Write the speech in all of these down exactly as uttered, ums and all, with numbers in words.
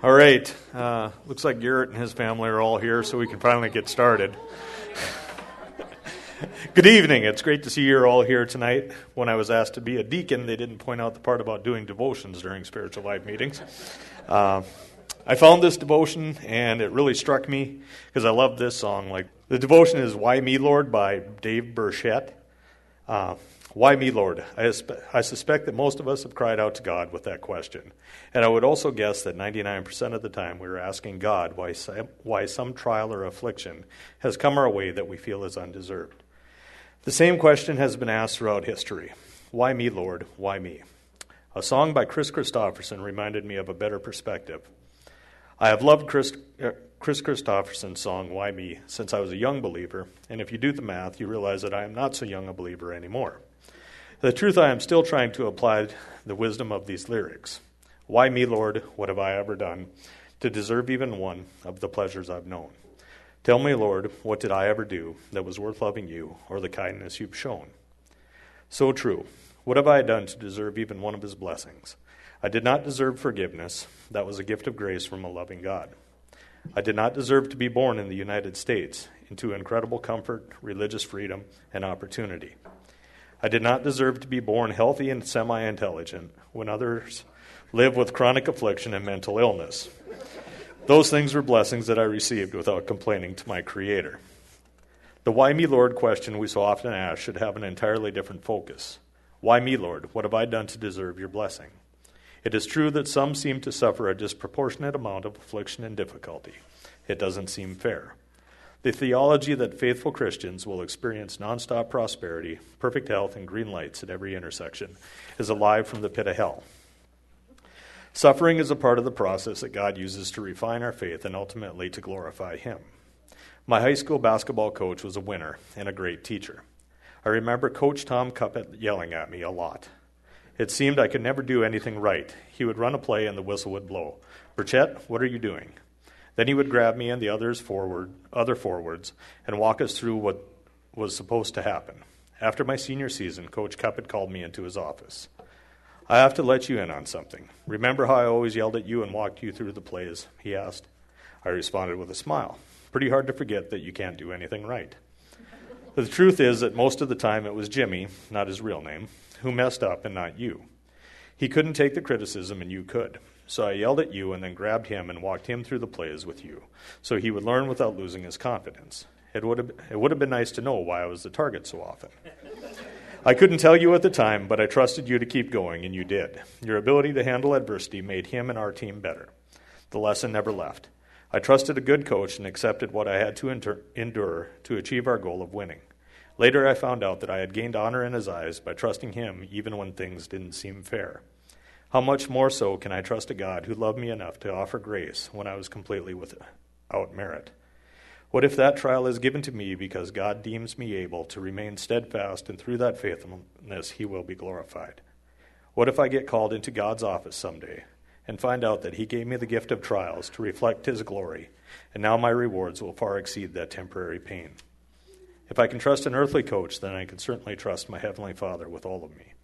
All right. Uh, looks like Garrett and his family are all here, so we can finally get started. Good evening. It's great to see you're all here tonight. When I was asked to be a deacon, they didn't point out the part about doing devotions during spiritual life meetings. Uh, I found this devotion, and it really struck me because I love this song. Like the devotion is "Why Me, Lord" by Dave Burchett. Uh, Why me, Lord? I, I suspect that most of us have cried out to God with that question. And I would also guess that ninety-nine percent of the time we are asking God why some, why some trial or affliction has come our way that we feel is undeserved. The same question has been asked throughout history. Why me, Lord? Why me? A song by Chris Christopherson reminded me of a better perspective. I have loved Chris, uh, Chris Christopherson's song, Why Me, since I was a young believer. And if you do the math, you realize that I am not so young a believer anymore. The truth, I am still trying to apply the wisdom of these lyrics. Why me, Lord? What have I ever done to deserve even one of the pleasures I've known? Tell me, Lord, what did I ever do that was worth loving you or the kindness you've shown? So true. What have I done to deserve even one of his blessings? I did not deserve forgiveness. That was a gift of grace from a loving God. I did not deserve to be born in the United States into incredible comfort, religious freedom, and opportunity. I did not deserve to be born healthy and semi-intelligent when others live with chronic affliction and mental illness. Those things were blessings that I received without complaining to my Creator. The why me, Lord question we so often ask should have an entirely different focus. Why me, Lord? What have I done to deserve your blessing? It is true that some seem to suffer a disproportionate amount of affliction and difficulty. It doesn't seem fair. The theology that faithful Christians will experience nonstop prosperity, perfect health, and green lights at every intersection is alive from the pit of hell. Suffering is a part of the process that God uses to refine our faith and ultimately to glorify Him. My high school basketball coach was a winner and a great teacher. I remember Coach Tom Cuppett yelling at me a lot. It seemed I could never do anything right. He would run a play and the whistle would blow. Burchett, what are you doing? Then he would grab me and the others forward, other forwards and walk us through what was supposed to happen. After my senior season, Coach Cuppett called me into his office. I have to let you in on something. Remember how I always yelled at you and walked you through the plays? He asked. I responded with a smile. Pretty hard to forget that you can't do anything right. But the truth is that most of the time it was Jimmy, not his real name, who messed up and not you. He couldn't take the criticism and you could. So I yelled at you and then grabbed him and walked him through the plays with you, so he would learn without losing his confidence. It would have, it would have been nice to know why I was the target so often. I couldn't tell you at the time, but I trusted you to keep going, and you did. Your ability to handle adversity made him and our team better. The lesson never left. I trusted a good coach and accepted what I had to endure, endure to achieve our goal of winning. Later I found out that I had gained honor in his eyes by trusting him even when things didn't seem fair. How much more so can I trust a God who loved me enough to offer grace when I was completely without merit? What if that trial is given to me because God deems me able to remain steadfast, and through that faithfulness he will be glorified? What if I get called into God's office someday and find out that he gave me the gift of trials to reflect his glory, and now my rewards will far exceed that temporary pain? If I can trust an earthly coach, then I can certainly trust my Heavenly Father with all of me.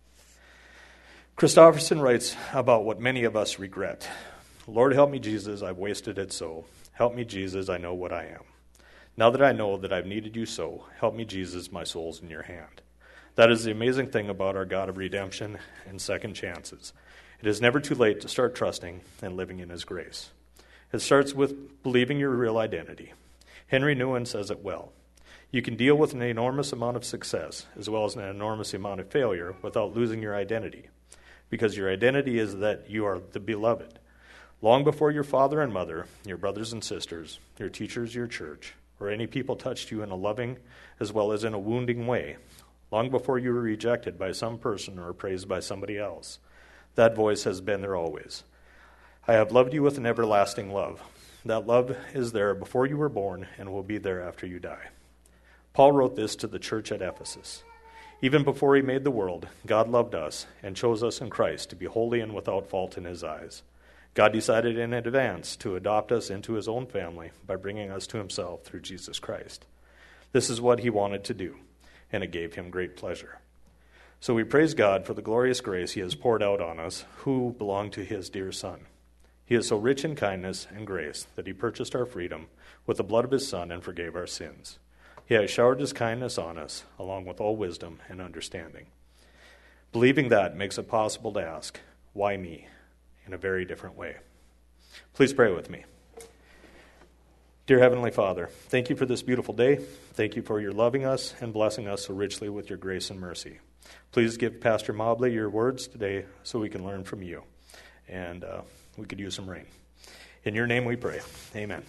Christopherson writes about what many of us regret. Lord, help me, Jesus, I've wasted it so. Help me, Jesus, I know what I am. Now that I know that I've needed you so, help me, Jesus, my soul's in your hand. That is the amazing thing about our God of redemption and second chances. It is never too late to start trusting and living in his grace. It starts with believing your real identity. Henry Nouwen says it well. You can deal with an enormous amount of success as well as an enormous amount of failure without losing your identity. Because your identity is that you are the beloved. Long before your father and mother, your brothers and sisters, your teachers, your church, or any people touched you in a loving as well as in a wounding way, long before you were rejected by some person or praised by somebody else, that voice has been there always. I have loved you with an everlasting love. That love is there before you were born and will be there after you die. Paul wrote this to the church at Ephesus. Even before he made the world, God loved us and chose us in Christ to be holy and without fault in his eyes. God decided in advance to adopt us into his own family by bringing us to himself through Jesus Christ. This is what he wanted to do, and it gave him great pleasure. So we praise God for the glorious grace he has poured out on us who belong to his dear Son. He is so rich in kindness and grace that he purchased our freedom with the blood of his Son and forgave our sins. He has showered his kindness on us, along with all wisdom and understanding. Believing that makes it possible to ask, why me, in a very different way. Please pray with me. Dear Heavenly Father, thank you for this beautiful day. Thank you for your loving us and blessing us so richly with your grace and mercy. Please give Pastor Mobley your words today so we can learn from you, and uh, we could use some rain. In your name we pray. Amen.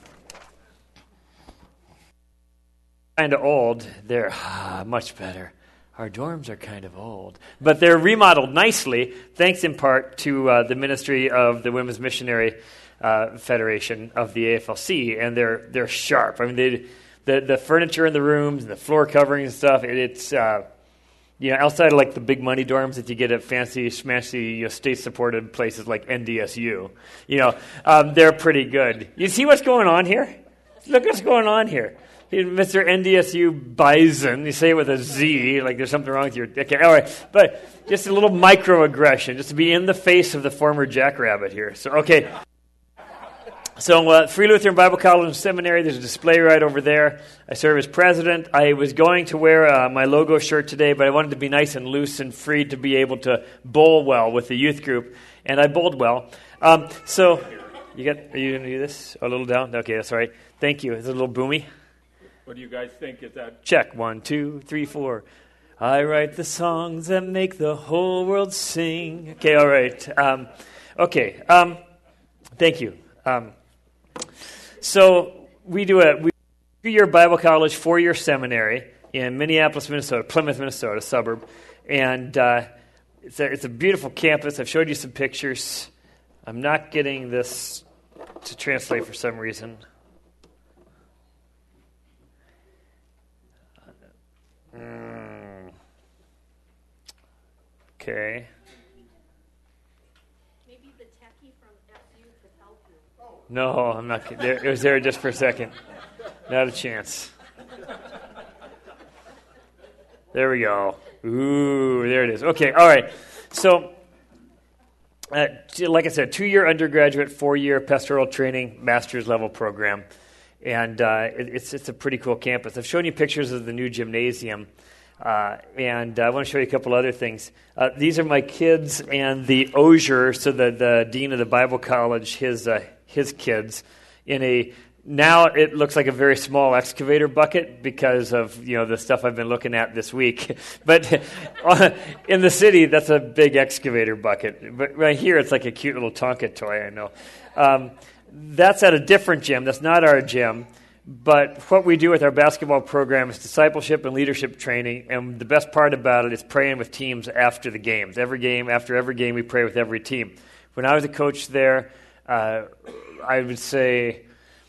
Kind of old. They're ah, much better. Our dorms are kind of old, but they're remodeled nicely, thanks in part to uh, the ministry of the Women's Missionary uh, Federation of the A F L C, and they're they're sharp. I mean, they, the the furniture in the rooms, and the floor covering and stuff. It, it's uh, you know, outside of like the big money dorms that you get at fancy, smashy, you know, state-supported places like N D S U. You know, um, they're pretty good. You see what's going on here? Look what's going on here. Mister N D S U Bison, you say it with a Z, like there's something wrong with your... Okay, all right, but just a little microaggression, just to be in the face of the former Jackrabbit here. So, okay. So, uh, Free Lutheran Bible College and Seminary, there's a display right over there. I serve as president. I was going to wear uh, my logo shirt today, but I wanted to be nice and loose and free to be able to bowl well with the youth group, and I bowled well. Um, so, you got? Are you going to do this? A little down? Okay, that's all right. Thank you. It's a little boomy. What do you guys think? Is that check? One, two, three, four. I write the songs that make the whole world sing. Okay, all right. Um, okay, um, thank you. Um, so we do a we two-year Bible college, four-year seminary in Minneapolis, Minnesota, Plymouth, Minnesota, suburb, and uh, it's a it's a beautiful campus. I've showed you some pictures. I'm not getting this to translate for some reason. Mm. Okay. Maybe the techie from F U could help you. No, I'm not kidding. There, it was there just for a second. Not a chance. There we go. Ooh, there it is. Okay, all right. So, uh, like I said, two-year undergraduate, four-year pastoral training, master's level program. And uh, it, it's it's a pretty cool campus. I've shown you pictures of the new gymnasium, uh, and I want to show you a couple other things. Uh, these are my kids and the Osier, so the, the dean of the Bible college, his uh, his kids, in a now it looks like a very small excavator bucket because of you know the stuff I've been looking at this week. But in the city, that's a big excavator bucket. But right here, it's like a cute little Tonka toy. I know. Um, That's at a different gym. That's not our gym. But what we do with our basketball program is discipleship and leadership training. And the best part about it is praying with teams after the games. Every game, after every game, we pray with every team. When I was a coach there, uh, I would say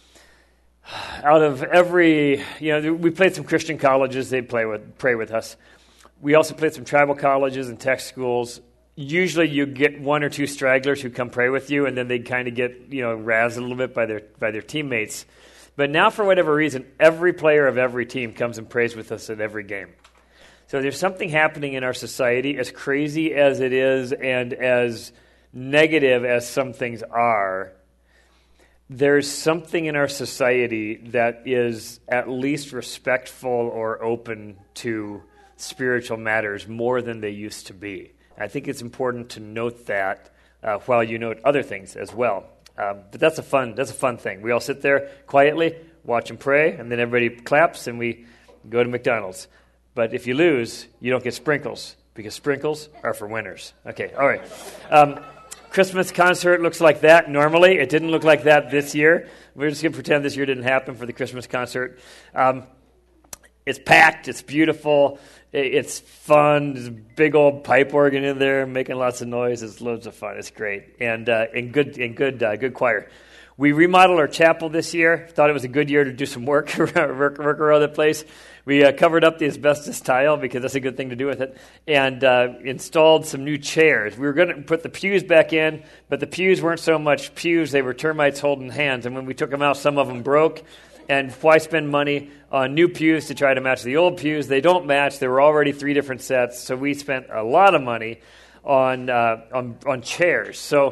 out of every, you know, we played some Christian colleges. They'd play with, pray with us. We also played some tribal colleges and tech schools. Usually you get one or two stragglers who come pray with you, and then they kind of get, you know, razzed a little bit by their by their teammates. But now, for whatever reason, every player of every team comes and prays with us at every game. So there's something happening in our society, as crazy as it is and as negative as some things are. There's something in our society that is at least respectful or open to spiritual matters more than they used to be. I think it's important to note that uh, while you note other things as well. Um, but that's a fun that's a fun thing. We all sit there quietly, watch and pray, and then everybody claps, and we go to McDonald's. But if you lose, you don't get sprinkles, because sprinkles are for winners. Okay, all right. Um, Christmas concert looks like that normally. It didn't look like that this year. We're just going to pretend this year didn't happen for the Christmas concert. Um, it's packed. It's beautiful. It's fun. There's a big old pipe organ in there making lots of noise. It's loads of fun. It's great. And uh, and good and good uh, good choir. We remodeled our chapel this year. Thought it was a good year to do some work, work, work around the place. We uh, covered up the asbestos tile because that's a good thing to do with it, and uh, installed some new chairs. We were going to put the pews back in, but the pews weren't so much pews. They were termites holding hands, and when we took them out, some of them broke. And why spend money on new pews to try to match the old pews? They don't match. There were already three different sets, so we spent a lot of money on uh, on, on chairs. So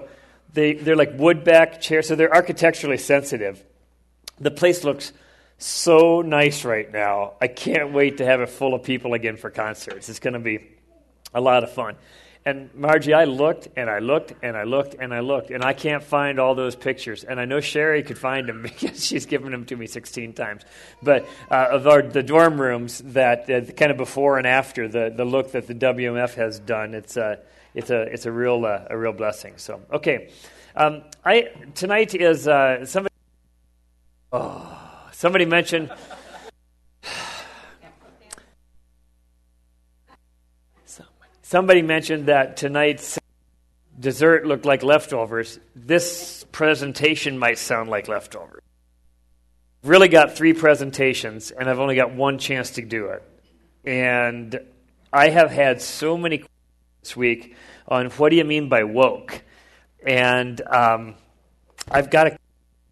They, they're like wood back chairs, so they're architecturally sensitive. The place looks so nice right now. I can't wait to have it full of people again for concerts. It's going to be a lot of fun. And Margie, I looked and I looked and I looked and I looked, and I can't find all those pictures. And I know Sherry could find them because she's given them to me sixteen times. But uh, of our, the dorm rooms, that uh, kind of before and after the, the look that the W M F has done, it's a it's a it's a real uh, a real blessing. So okay, um, I tonight is uh, somebody. Oh, somebody mentioned. Somebody mentioned that tonight's dessert looked like leftovers. This presentation might sound like leftovers. Really got three presentations, and I've only got one chance to do it. And I have had so many questions this week on what do you mean by woke? And um, I've got to...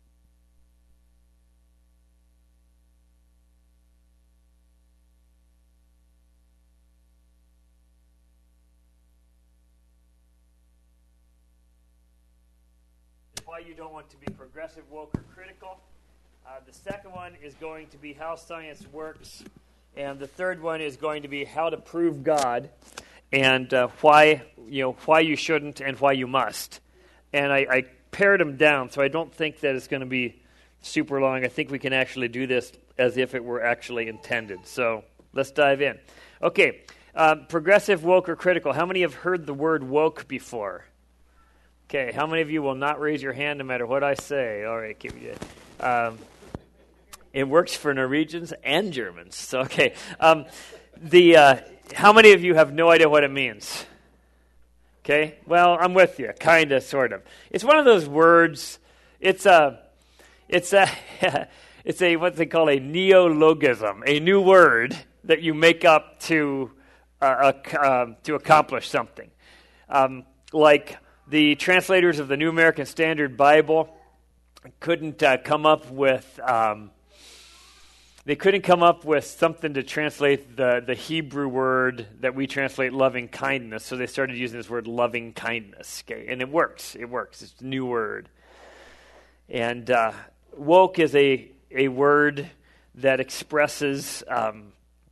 Why you don't want to be progressive, woke, or critical. Uh, the second one is going to be how science works, and the third one is going to be how to prove God, and uh, why you know why you shouldn't and why you must. And I, I pared them down, so I don't think that it's going to be super long. I think we can actually do this as if it were actually intended. So let's dive in. Okay, uh, progressive, woke, or critical. How many have heard the word woke before? Okay, how many of you will not raise your hand no matter what I say? All right, keep it. Um, it works for Norwegians and Germans. So, okay, um, the uh, how many of you have no idea what it means? Okay, well, I'm with you, kind of, sort of. It's one of those words. It's a, it's a, it's a what they call a neologism, a new word that you make up to uh, uh, to accomplish something, um, like. The translators of the New American Standard Bible couldn't uh, come up with um, they couldn't come up with something to translate the, the Hebrew word that we translate loving kindness, so they started using this word loving kindness. Okay, and it works. It works. It's a new word. And uh, woke is a a word that expresses um,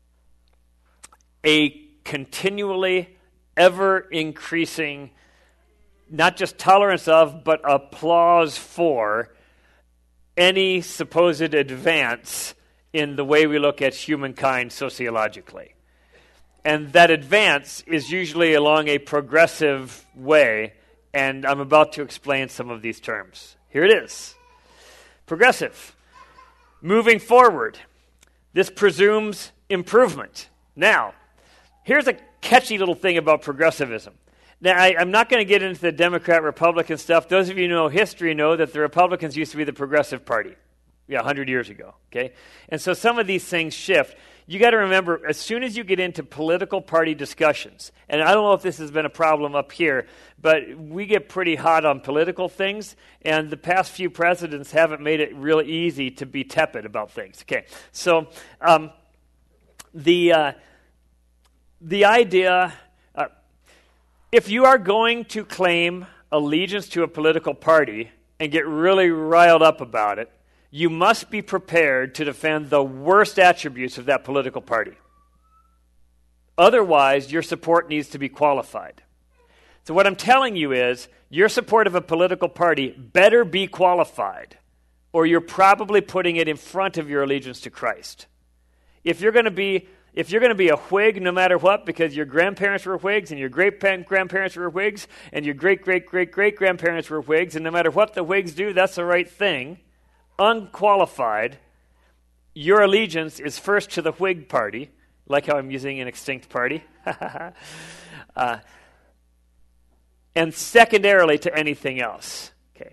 a continually ever increasing. Not just tolerance of, but applause for any supposed advance in the way we look at humankind sociologically. And that advance is usually along a progressive way, and I'm about to explain some of these terms. Here it is. Progressive. Moving forward. This presumes improvement. Now, here's a catchy little thing about progressivism. Now, I, I'm not going to get into the Democrat-Republican stuff. Those of you who know history know that the Republicans used to be the Progressive Party, yeah, one hundred years ago, okay? And so some of these things shift. You got to remember, as soon as you get into political party discussions, and I don't know if this has been a problem up here, but we get pretty hot on political things, and the past few presidents haven't made it real easy to be tepid about things, okay? So um, the uh, the idea... If you are going to claim allegiance to a political party and get really riled up about it, you must be prepared to defend the worst attributes of that political party. Otherwise, your support needs to be qualified. So what I'm telling you is, your support of a political party better be qualified, or you're probably putting it in front of your allegiance to Christ. If you're going to be If you're going to be a Whig no matter what because your grandparents were Whigs and your great-grandparents were Whigs and your great-great-great-great-grandparents were Whigs, and no matter what the Whigs do, that's the right thing, unqualified, your allegiance is first to the Whig party, like how I'm using an extinct party, uh, and secondarily to anything else.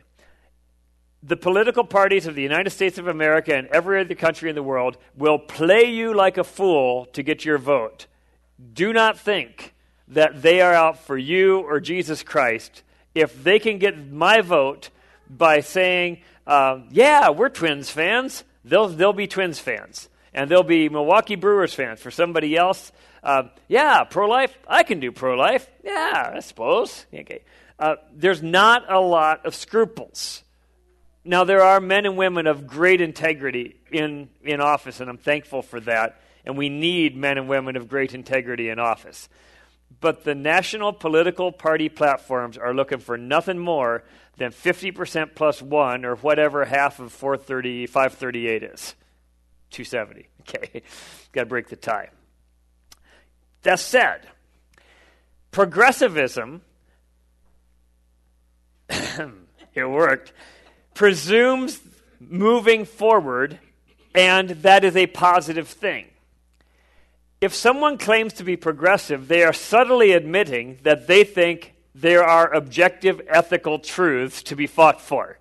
The political parties of the United States of America and every other country in the world will play you like a fool to get your vote. Do not think that they are out for you or Jesus Christ. If they can get my vote by saying, uh, yeah, we're Twins fans, they'll, they'll be Twins fans. And they'll be Milwaukee Brewers fans. For somebody else, uh, yeah, pro-life, I can do pro-life. Yeah, I suppose. Okay. uh, there's not a lot of scruples. Now, there are men and women of great integrity in, in office, and I'm thankful for that. And we need men and women of great integrity in office. But the national political party platforms are looking for nothing more than fifty percent plus one, or whatever half of four thirty, five thirty-eight is. two seventy. Okay. Got to break the tie. That said, progressivism, it worked, presumes moving forward, and that is a positive thing. If someone claims to be progressive, they are subtly admitting that they think there are objective ethical truths to be fought for.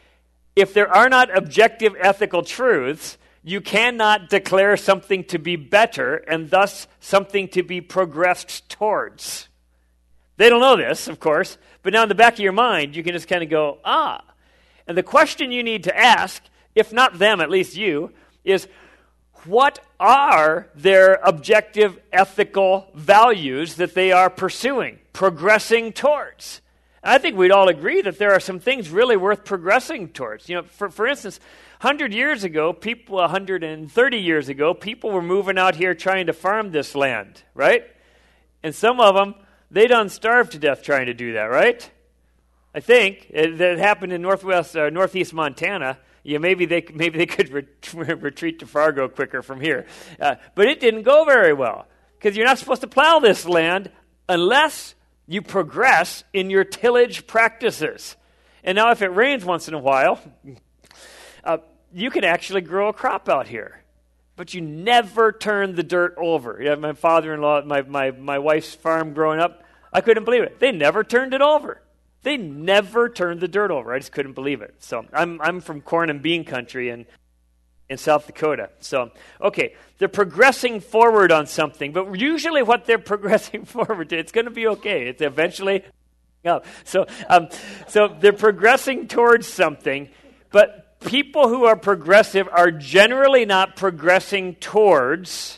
If there are not objective ethical truths, you cannot declare something to be better and thus something to be progressed towards. They don't know this, of course, but now in the back of your mind, you can just kind of go, ah. And the question you need to ask, if not them, at least you, is, what are their objective ethical values that they are pursuing, progressing towards? And I think we'd all agree that there are some things really worth progressing towards. You know, for, for instance, one hundred years ago, people, one hundred thirty years ago, people were moving out here trying to farm this land, right? And some of them, they done starved to death trying to do that, right? I think it, that happened in northwest, uh, northeast Montana. Yeah, maybe they maybe they could re- retreat to Fargo quicker from here. Uh, but it didn't go very well, because you're not supposed to plow this land unless you progress in your tillage practices. And now if it rains once in a while, uh, you can actually grow a crop out here. But you never turn the dirt over. Yeah, my father-in-law, my, my, my wife's farm growing up, I couldn't believe it. They never turned it over. They never turned the dirt over. I just couldn't believe it. So I'm I'm from corn and bean country in, in South Dakota. So, okay, they're progressing forward on something, but usually what they're progressing forward to, it's going to be okay. It's eventually up. So, um, so they're progressing towards something, but people who are progressive are generally not progressing towards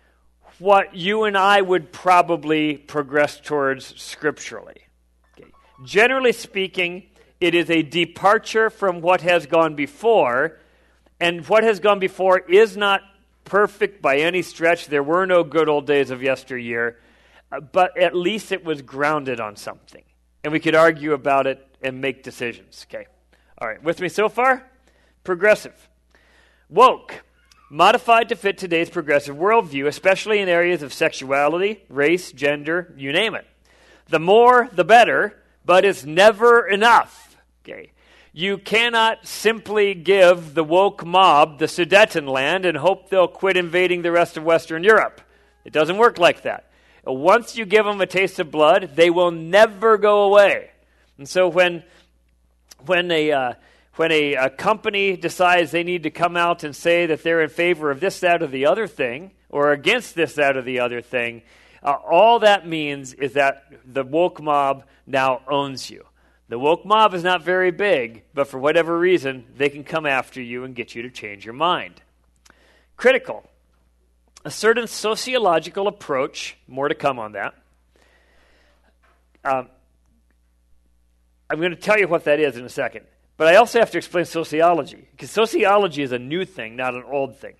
what you and I would probably progress towards scripturally. Generally speaking, it is a departure from what has gone before, and what has gone before is not perfect by any stretch. There were no good old days of yesteryear, but at least it was grounded on something, and we could argue about it and make decisions. Okay, all right, with me so far? Progressive. Woke. Modified to fit today's progressive worldview, especially in areas of sexuality, race, gender, you name it. The more, the better, but it's never enough. Okay, you cannot simply give the woke mob the Sudetenland and hope they'll quit invading the rest of Western Europe. It doesn't work like that. Once you give them a taste of blood, they will never go away. And so when when a uh, when a, a company decides they need to come out and say that they're in favor of this, that, or the other thing, or against this, that, or the other thing, uh, all that means is that the woke mob now owns you. The woke mob is not very big, but for whatever reason, they can come after you and get you to change your mind. Critical. A certain sociological approach, more to come on that. Um, I'm going to tell you what that is in a second, but I also have to explain sociology, because sociology is a new thing, not an old thing.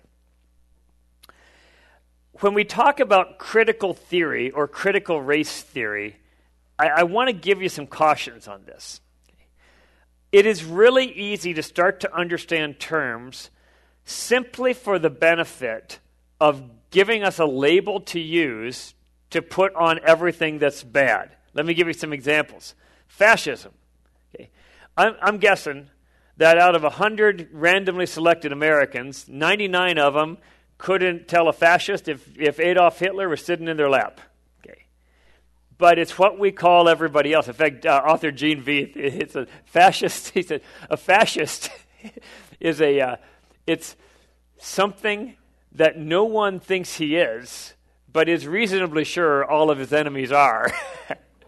When we talk about critical theory or critical race theory, I, I want to give you some cautions on this. It is really easy to start to understand terms simply for the benefit of giving us a label to use to put on everything that's bad. Let me give you some examples. Fascism. Okay. I'm, I'm guessing that out of one hundred randomly selected Americans, ninety-nine of them couldn't tell a fascist if, if Adolf Hitler was sitting in their lap. Okay. But it's what we call everybody else. In fact, uh, author Gene Veith, it's a fascist. He said, a fascist is a, uh, it's something that no one thinks he is, but is reasonably sure all of his enemies are.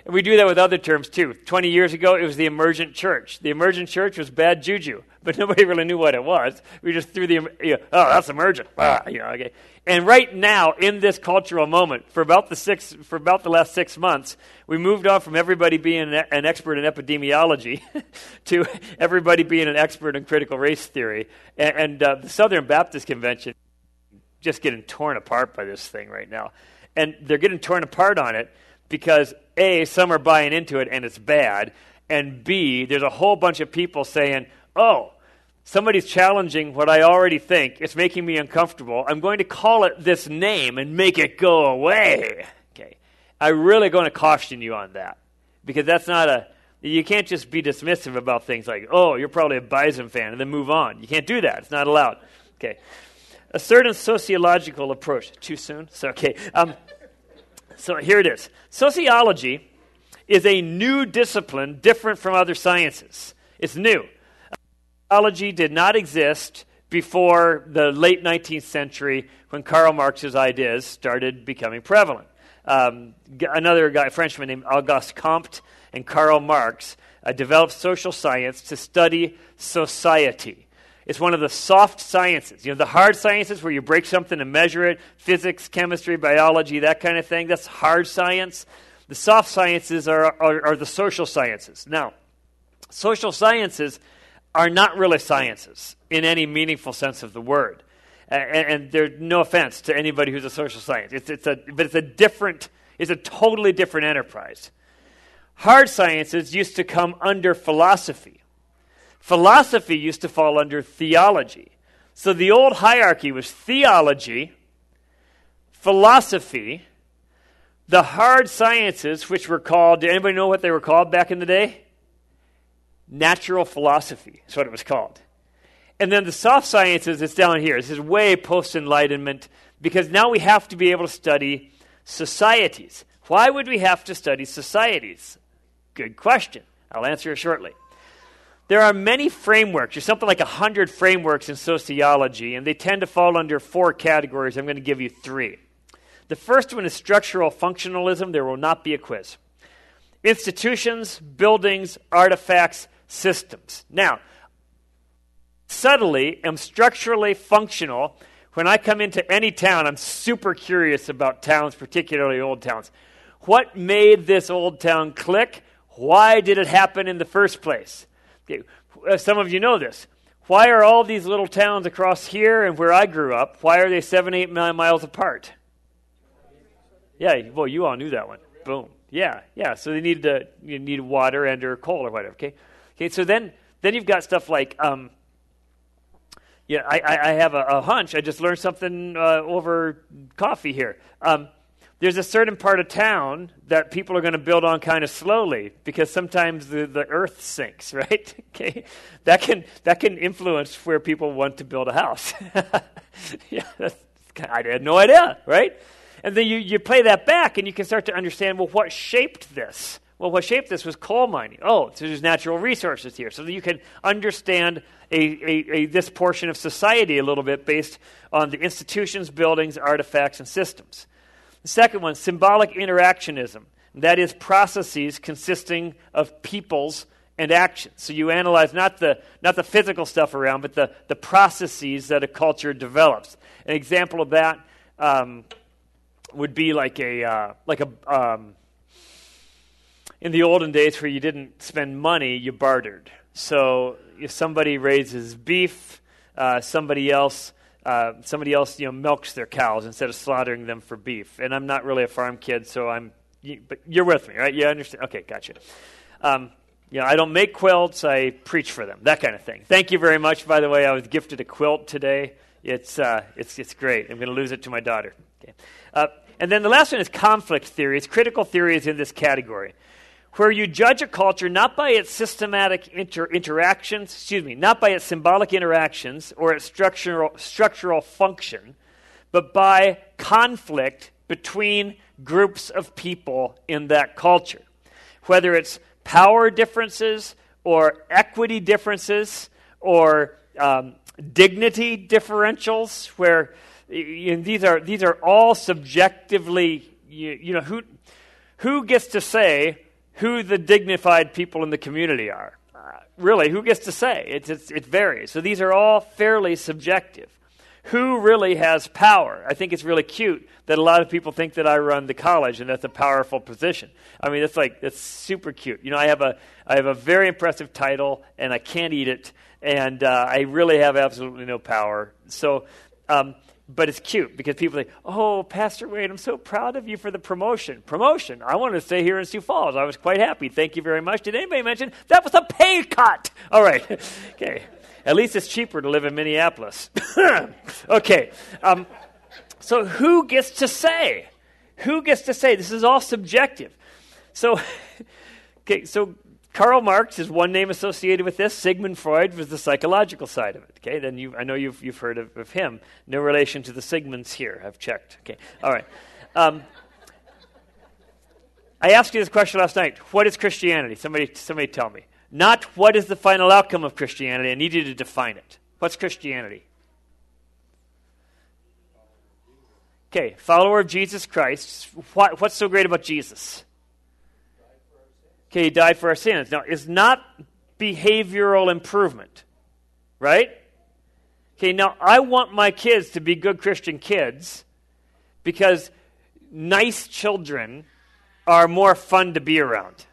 And we do that with other terms too. twenty years ago, it was the emergent church. The emergent church was bad juju, but nobody really knew what it was. We just threw the, you know, oh, that's emergent. Ah, you know, okay. And right now, in this cultural moment, for about the six, for about the last six months, we moved on from everybody being an, an expert in epidemiology to everybody being an expert in critical race theory. And, and uh, the Southern Baptist Convention just getting torn apart by this thing right now. And they're getting torn apart on it because, A, some are buying into it and it's bad, and B, there's a whole bunch of people saying, oh, somebody's challenging what I already think. It's making me uncomfortable. I'm going to call it this name and make it go away. Okay, I'm really going to caution you on that because that's not a, you can't just be dismissive about things like, oh, you're probably a Bison fan and then move on. You can't do that. It's not allowed. Okay. A certain sociological approach. Too soon? So, okay. Um, so here it is. Sociology is a new discipline different from other sciences. It's new. Sociology did not exist before the late nineteenth century when Karl Marx's ideas started becoming prevalent. Um, another guy, a Frenchman named Auguste Comte and Karl Marx uh, developed social science to study society. It's one of the soft sciences. You know, the hard sciences where you break something and measure it, physics, chemistry, biology, that kind of thing, that's hard science. The soft sciences are, are, are the social sciences. Now, social sciences are not really sciences in any meaningful sense of the word. And, and there's no offense to anybody who's a social science. It's, it's a, but it's a different, it's a totally different enterprise. Hard sciences used to come under philosophy. Philosophy used to fall under theology. So the old hierarchy was theology, philosophy, the hard sciences, which were called, did anybody know what they were called back in the day? Natural philosophy is what it was called. And then the soft sciences is down here. This is way post-Enlightenment because now we have to be able to study societies. Why would we have to study societies? Good question. I'll answer it shortly. There are many frameworks. There's something like one hundred frameworks in sociology, and they tend to fall under four categories. I'm going to give you three. The first one is structural functionalism. There will not be a quiz. Institutions, buildings, artifacts, systems. Now, subtly, I'm structurally functional. When I come into any town, I'm super curious about towns, particularly old towns. What made this old town click? Why did it happen in the first place? Okay, some of you know this. Why are all these little towns across here and where I grew up, why are they seven, eight, nine miles apart? Yeah, well, you all knew that one. Boom. Yeah, yeah. So they needed to, you need water and or coal or whatever. Okay, okay. So then, then you've got stuff like, um, yeah, I, I, I have a, a hunch. I just learned something uh, over coffee here. Um, There's a certain part of town that people are going to build on kind of slowly because sometimes the, the earth sinks, right? Okay, that can that can influence where people want to build a house. Yeah, that's, I had no idea, right? And then you, you play that back and you can start to understand, well, what shaped this? Well, what shaped this was coal mining. Oh, so there's natural resources here. So that you can understand a, a, a this portion of society a little bit based on the institutions, buildings, artifacts, and systems. The second one, symbolic interactionism. That is processes consisting of peoples and actions. So you analyze not the not the physical stuff around, but the, the processes that a culture develops. An example of that um, would be like a uh, like a um, in the olden days where you didn't spend money, you bartered. So if somebody raises beef, uh, somebody else. Uh, somebody else, you know, milks their cows instead of slaughtering them for beef. And I'm not really a farm kid, so I'm. You, but you're with me, right? You understand? Okay, gotcha. Um, you know, I don't make quilts. I preach for them. That kind of thing. Thank you very much. By the way, I was gifted a quilt today. It's uh, it's it's great. I'm going to lose it to my daughter. Okay. Uh, and then the last one is conflict theory. It's critical theory is in this category, where you judge a culture not by its systematic inter- interactions, excuse me, not by its symbolic interactions or its structural structural function, but by conflict between groups of people in that culture. Whether it's power differences or equity differences or um, dignity differentials, where you know, these are these are all subjectively, you, you know, who who gets to say who the dignified people in the community are. Uh, really, who gets to say? It's, it's, it varies. So these are all fairly subjective. Who really has power? I think it's really cute that a lot of people think that I run the college and that's a powerful position. I mean, it's like, it's super cute. You know, I have a I have a very impressive title and I can't eat it, and uh, I really have absolutely no power. So, um, but it's cute because people think, oh, Pastor Wade, I'm so proud of you for the promotion. Promotion. I wanted to stay here in Sioux Falls. I was quite happy. Thank you very much. Did anybody mention that was a pay cut? All right. Okay. At least it's cheaper to live in Minneapolis. Okay. Um, so who gets to say? Who gets to say? This is all subjective. So, okay, so Karl Marx is one name associated with this. Sigmund Freud was the psychological side of it. Okay, then you, I know you've you've heard of, of him. No relation to the Sigmunds here. I've checked. Okay, all right. Um, I asked you this question last night. What is Christianity? Somebody, somebody tell me. Not what is the final outcome of Christianity. I need you to define it. What's Christianity? Okay, follower of Jesus Christ. What, what's so great about Jesus? Okay, he died for our sins. Now, it's not behavioral improvement, right? Okay, now I want my kids to be good Christian kids because nice children are more fun to be around.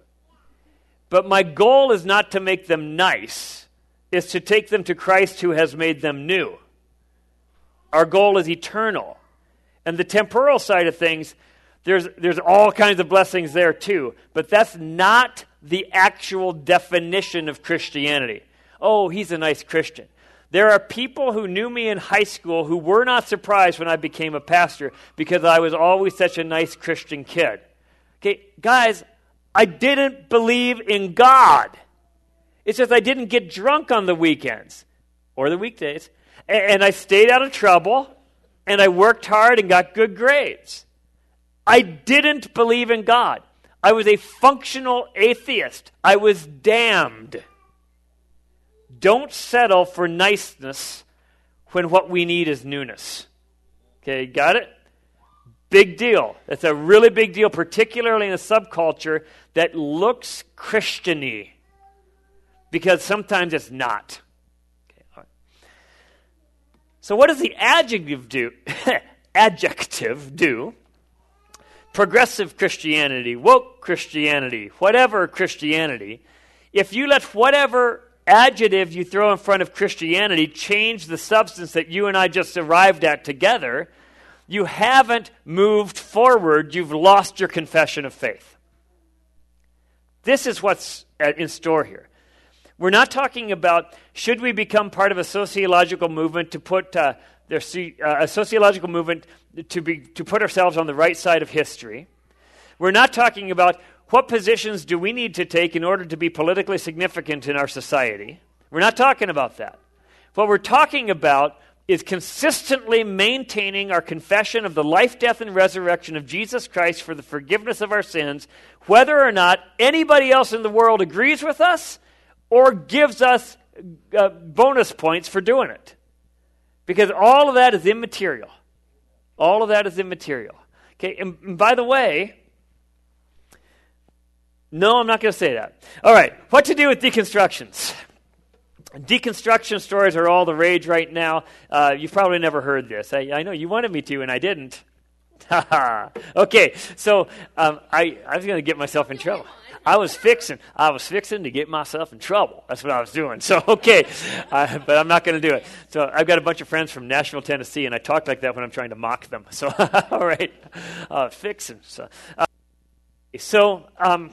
But my goal is not to make them nice, it's to take them to Christ who has made them new. Our goal is eternal. And the temporal side of things, there's there's all kinds of blessings there too, but that's not the actual definition of Christianity. Oh, he's a nice Christian. There are people who knew me in high school who were not surprised when I became a pastor because I was always such a nice Christian kid. Okay, guys, I didn't believe in God. It's just I didn't get drunk on the weekends or the weekdays, and, and I stayed out of trouble, and I worked hard and got good grades. I didn't believe in God. I was a functional atheist. I was damned. Don't settle for niceness when what we need is newness. Okay, got it? Big deal. That's a really big deal, particularly in a subculture that looks Christian-y, because sometimes it's not. Okay, all right. So what does the adjective do? adjective do? Progressive Christianity, woke Christianity, whatever Christianity, if you let whatever adjective you throw in front of Christianity change the substance that you and I just arrived at together, you haven't moved forward. You've lost your confession of faith. This is what's in store here. We're not talking about should we become part of a sociological movement to put uh, their, uh, a sociological movement to be to put ourselves on the right side of history. We're not talking about what positions do we need to take in order to be politically significant in our society. We're not talking about that. What we're talking about is consistently maintaining our confession of the life, death, and resurrection of Jesus Christ for the forgiveness of our sins, whether or not anybody else in the world agrees with us or gives us uh, bonus points for doing it. Because all of that is immaterial. All of that is immaterial. Okay, and, and by the way, no, I'm not going to say that. All right, what to do with deconstructions? Deconstruction stories are all the rage right now. Uh, you've probably never heard this. I, I know you wanted me to, and I didn't. Okay, so um, I, I was going to get myself in trouble. I was fixing. I was fixing to get myself in trouble. That's what I was doing. So, okay, uh, but I'm not going to do it. So I've got a bunch of friends from Nashville, Tennessee, and I talk like that when I'm trying to mock them. So, all right, uh, fixing. So, uh, so um,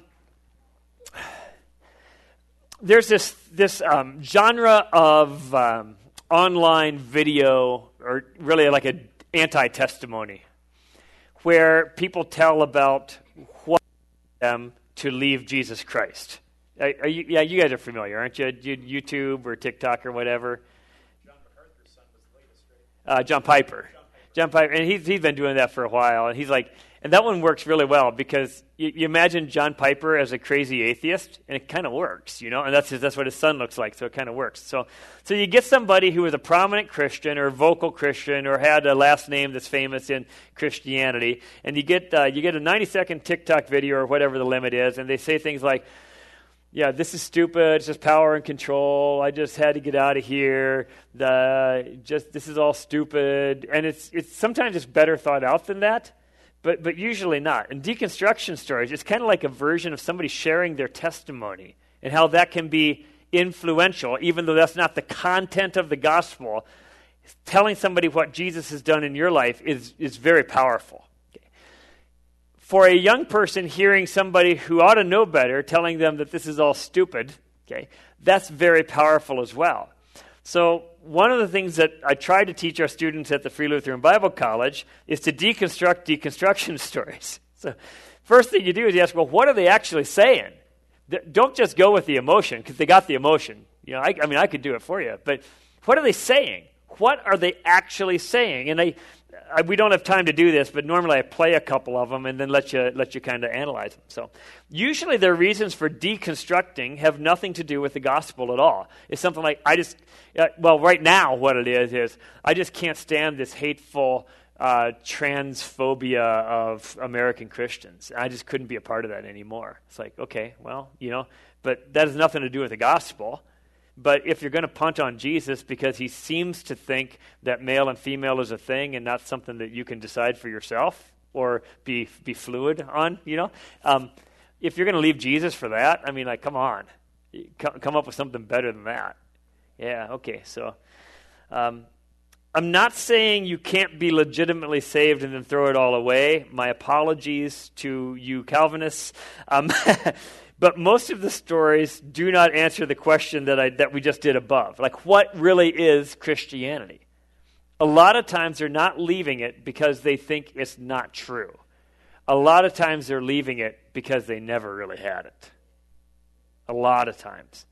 there's this this um, genre of um, online video, or really like an anti-testimony, where people tell about what them to leave Jesus Christ. Are, are you, yeah, you guys are familiar, aren't you? you? YouTube or TikTok or whatever. John MacArthur's son was the latest, right? Uh, John Piper. John Piper, and he's he's been doing that for a while, and he's like, and that one works really well because you, you imagine John Piper as a crazy atheist, and it kind of works, you know, and that's his, that's what his son looks like, so it kind of works. So so you get somebody who was a prominent Christian or a vocal Christian or had a last name that's famous in Christianity, and you get uh, you get a ninety second TikTok video or whatever the limit is, and they say things like, yeah, this is stupid. It's just power and control. I just had to get out of here. The just this is all stupid, and it's it's sometimes it's better thought out than that, but but usually not. In deconstruction stories, it's kind of like a version of somebody sharing their testimony and how that can be influential, even though that's not the content of the gospel. Telling somebody what Jesus has done in your life is is very powerful. For a young person hearing somebody who ought to know better telling them that this is all stupid, okay, that's very powerful as well. So one of the things that I try to teach our students at the Free Lutheran Bible College is to deconstruct deconstruction stories. So first thing you do is you ask, well, what are they actually saying? Don't just go with the emotion, because they got the emotion. You know, I, I mean, I could do it for you, but what are they saying? What are they actually saying? And I... I, we don't have time to do this, but normally I play a couple of them and then let you let you kind of analyze them. So usually their reasons for deconstructing have nothing to do with the gospel at all. It's something like, I just, uh, well, right now what it is is, I just can't stand this hateful uh, transphobia of American Christians. I just couldn't be a part of that anymore. It's like, okay, well, you know, but that has nothing to do with the gospel. But if you're going to punt on Jesus because he seems to think that male and female is a thing and not something that you can decide for yourself or be be fluid on, you know, um, if you're going to leave Jesus for that, I mean, like, come on, come, come up with something better than that. Yeah, okay, so um, I'm not saying you can't be legitimately saved and then throw it all away. My apologies to you Calvinists. Um But most of the stories do not answer the question that I that we just did above. Like, what really is Christianity? A lot of times they're not leaving it because they think it's not true. A lot of times they're leaving it because they never really had it. A lot of times.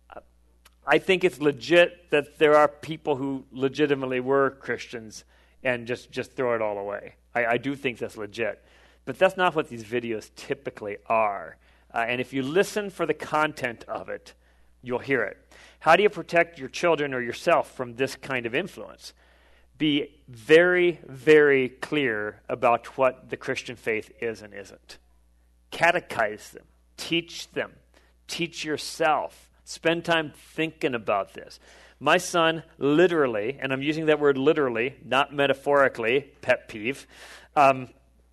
I think it's legit that there are people who legitimately were Christians and just, just throw it all away. I, I do think that's legit. But that's not what these videos typically are. Uh, and if you listen for the content of it, you'll hear it. How do you protect your children or yourself from this kind of influence? Be very, very clear about what the Christian faith is and isn't. Catechize them. Teach them. Teach yourself. Spend time thinking about this. My son literally, and I'm using that word literally, not metaphorically, pet peeve, um,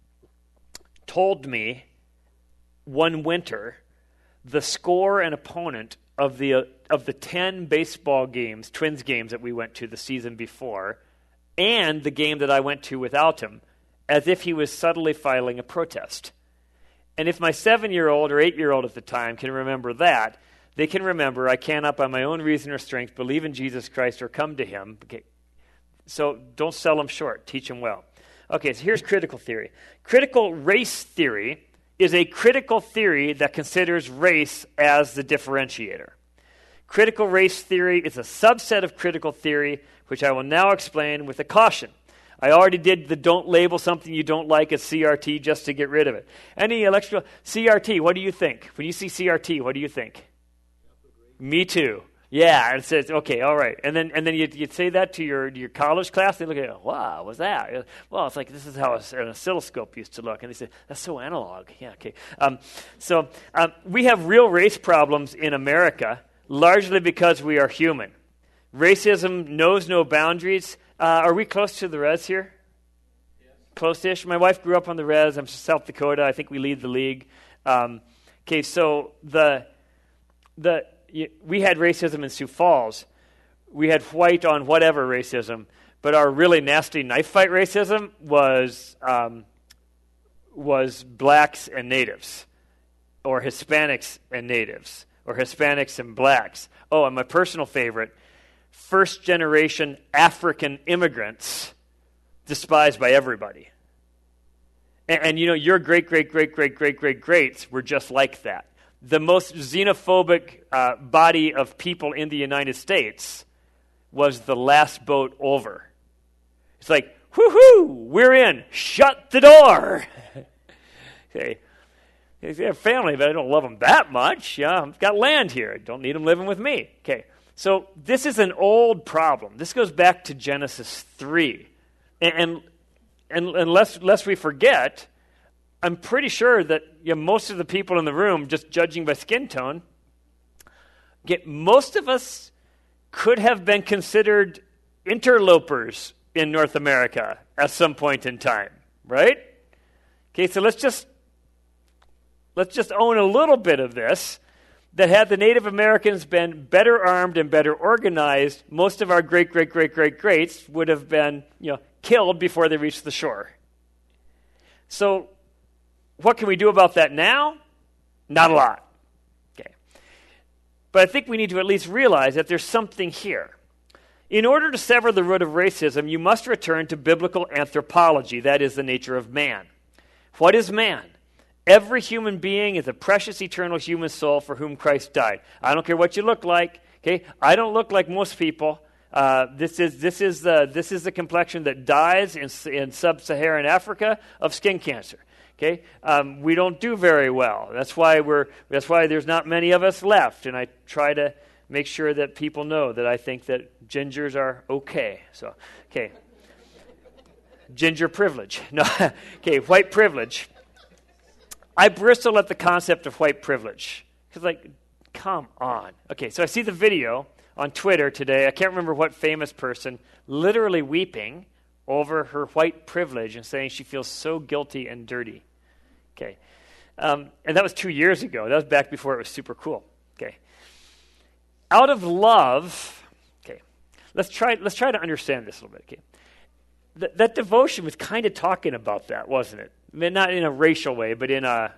told me one winter the score and opponent of the uh, of the ten baseball games, Twins games that we went to the season before, and the game that I went to without him, as if he was subtly filing a protest. And if my seven-year-old or eight-year-old at the time can remember that, they can remember I cannot by my own reason or strength believe in Jesus Christ or come to him. Okay. So don't sell them short. Teach them well. Okay, so here's critical theory. Critical race theory is a critical theory that considers race as the differentiator. Critical race theory is a subset of critical theory, which I will now explain with a caution. I already did the don't label something you don't like as C R T just to get rid of it. Any electrical C R T, what do you think? When you see C R T, what do you think? Me too. Yeah, it says, okay, all right. And then and then you'd, you'd say that to your your college class. They look at it, wow, what's that? Well, it's like, this is how an oscilloscope used to look. And they say, that's so analog. Yeah, okay. Um, so um, we have real race problems in America, largely because we are human. Racism knows no boundaries. Uh, are we close to the res here? Yes. Close-ish. My wife grew up on the res. I'm from South Dakota. I think we lead the league. Um, okay, so the the... we had racism in Sioux Falls. We had white on whatever racism, but our really nasty knife fight racism was um, was blacks and natives, or Hispanics and natives, or Hispanics and blacks. Oh, and my personal favorite, first generation African immigrants despised by everybody. And, and you know, your great, great, great, great, great, great, greats were just like that. The most xenophobic uh, body of people in the United States was the last boat over. It's like, whoo-hoo, we're in. Shut the door. Okay. They have family, but I don't love them that much. Yeah, I've got land here. I don't need them living with me. Okay. So this is an old problem. This goes back to Genesis three. And, and, and, and lest, lest we forget, I'm pretty sure that you know, most of the people in the room, just judging by skin tone, get most of us could have been considered interlopers in North America at some point in time, right? Okay, so let's just let's just own a little bit of this. That had the Native Americans been better armed and better organized, most of our great, great, great, great, greats would have been, you know, killed before they reached the shore. So, what can we do about that now? Not a lot. Okay. But I think we need to at least realize that there's something here. In order to sever the root of racism, you must return to biblical anthropology, that is the nature of man. What is man? Every human being is a precious, eternal human soul for whom Christ died. I don't care what you look like. Okay, I don't look like most people. Uh, this is this is the this is the complexion that dies in, in sub-Saharan Africa of skin cancer. Okay, um, we don't do very well. That's why we're that's why there's not many of us left. And I try to make sure that people know that I think that gingers are okay. So, okay, ginger privilege. No, okay, white privilege. I bristle at the concept of white privilege. Because, like, come on. Okay, so I see the video on Twitter today. I can't remember what famous person literally weeping over her white privilege and saying she feels so guilty and dirty. Okay. Um, and that was two years ago. That was back before it was super cool. Okay. Out of love, okay, let's try, let's try to understand this a little bit. Okay. Th- that devotion was kind of talking about that, wasn't it? I mean, not in a racial way, but in a.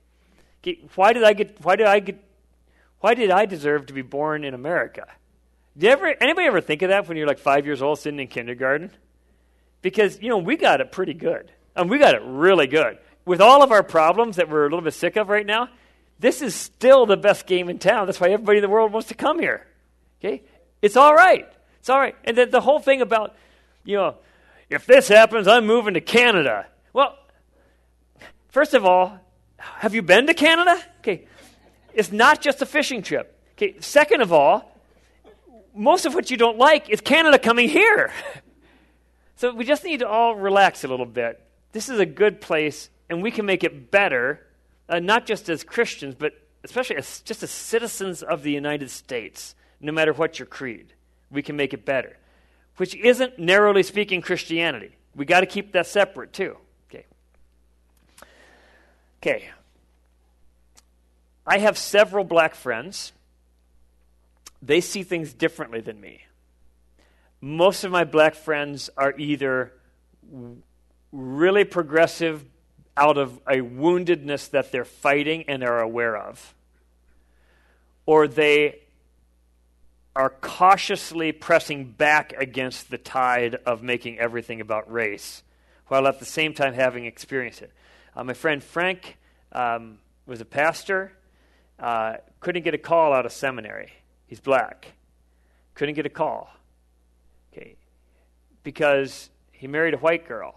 Why did I get? Why did I get? Why did I deserve to be born in America? Did you ever? Anybody ever think of that when you're like five years old, sitting in kindergarten? Because you know we got it pretty good, and we got it really good. With all of our problems that we're a little bit sick of right now, this is still the best game in town. That's why everybody in the world wants to come here. Okay, it's all right. It's all right. And then the whole thing about, you know, if this happens, I'm moving to Canada. Well. First of all, have you been to Canada? Okay, it's not just a fishing trip. Okay, second of all, most of what you don't like is Canada coming here. So we just need to all relax a little bit. This is a good place, and we can make it better, uh, not just as Christians, but especially as, just as citizens of the United States, no matter what your creed. We can make it better, which isn't, narrowly speaking, Christianity. We got to keep that separate, too. Okay, I have several black friends. They see things differently than me. Most of my black friends are either really progressive out of a woundedness that they're fighting and are aware of, or they are cautiously pressing back against the tide of making everything about race, while at the same time having experienced it. Uh, my friend Frank um, was a pastor, uh, couldn't get a call out of seminary. He's black. Couldn't get a call. Okay, because he married a white girl.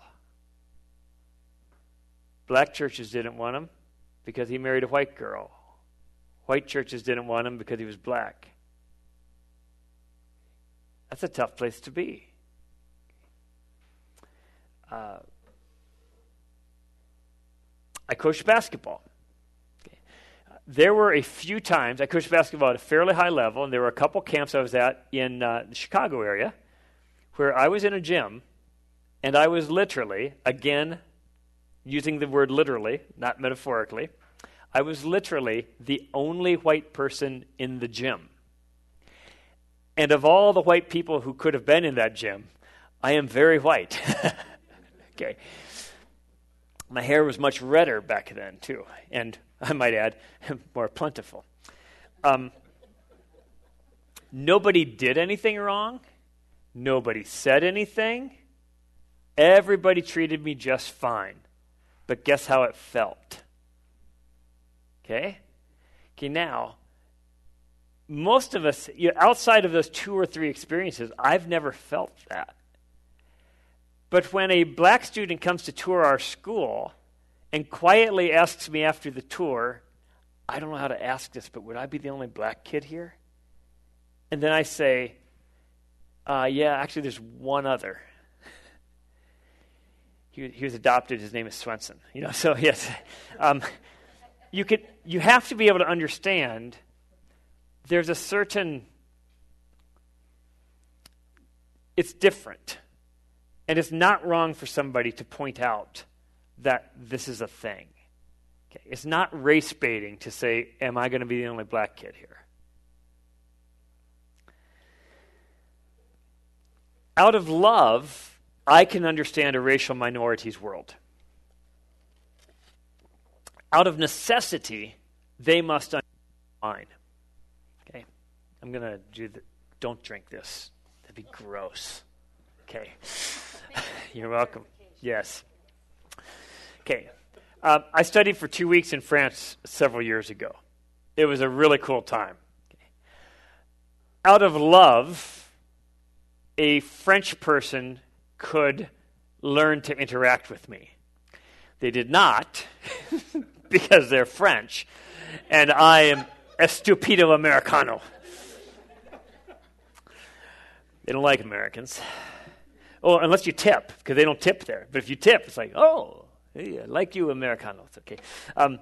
Black churches didn't want him because he married a white girl. White churches didn't want him because he was black. That's a tough place to be. Uh, I coached basketball. Okay. Uh, there were a few times, I coached basketball at a fairly high level, and there were a couple camps I was at in uh, the Chicago area where I was in a gym, and I was literally, again, using the word literally, not metaphorically, I was literally the only white person in the gym. And of all the white people who could have been in that gym, I am very white. Okay. My hair was much redder back then, too, and I might add, more plentiful. Um, nobody did anything wrong. Nobody said anything. Everybody treated me just fine. But guess how it felt? Okay? Okay, now, most of us, you know, outside of those two or three experiences, I've never felt that. But when a black student comes to tour our school and quietly asks me after the tour, I don't know how to ask this, but would I be the only black kid here? And then I say, uh, yeah, actually there's one other. He, he was adopted. His name is Swenson. You know, so yes, um, you could. You have to be able to understand. There's a certain. It's different, and it's not wrong for somebody to point out that this is a thing. Okay, it's not race baiting to say, "Am I going to be the only black kid here?" Out of love, I can understand a racial minority's world. Out of necessity, they must understand mine. Okay? I'm going to do the, don't drink this. That'd be gross. Okay. You're welcome. Yes. Okay. Um, I studied for two weeks in France several years ago. It was a really cool time. Okay. Out of love, a French person could learn to interact with me. They did not, because they're French, and I am estupido Americano. They don't like Americans. Oh, unless you tip, because they don't tip there. But if you tip, it's like, oh, hey, I like you, Americano. It's okay. Um,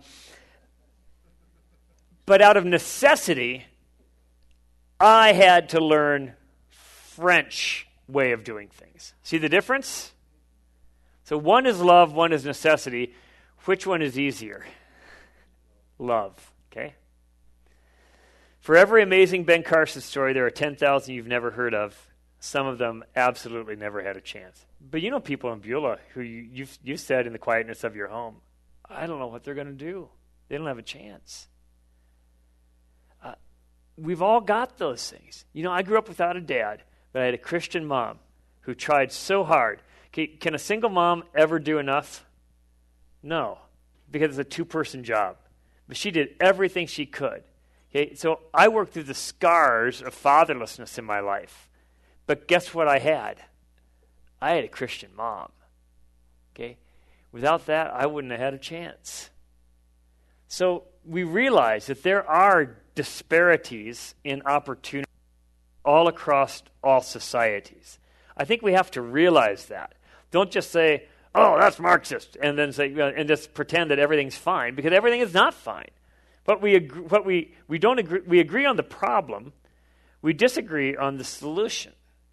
but out of necessity, I had to learn French way of doing things. See the difference? So one is love, one is necessity. Which one is easier? Love, okay? For every amazing Ben Carson story, there are ten thousand you've never heard of. Some of them absolutely never had a chance. But you know people in Beulah who you, you've, you've said in the quietness of your home, I don't know what they're going to do. They don't have a chance. Uh, we've all got those things. You know, I grew up without a dad. But I had a Christian mom who tried so hard. Okay, can a single mom ever do enough? No, because it's a two-person job. But she did everything she could. Okay, so I worked through the scars of fatherlessness in my life. But guess what I had? I had a Christian mom. Okay, without that, I wouldn't have had a chance. So we realize that there are disparities in opportunity all across all societies. I think we have to realize that. Don't just say, oh, that's Marxist, and then say, and just pretend that everything's fine, because everything is not fine. But we agree, what we, we don't agree, we agree on the problem, we disagree on the solution.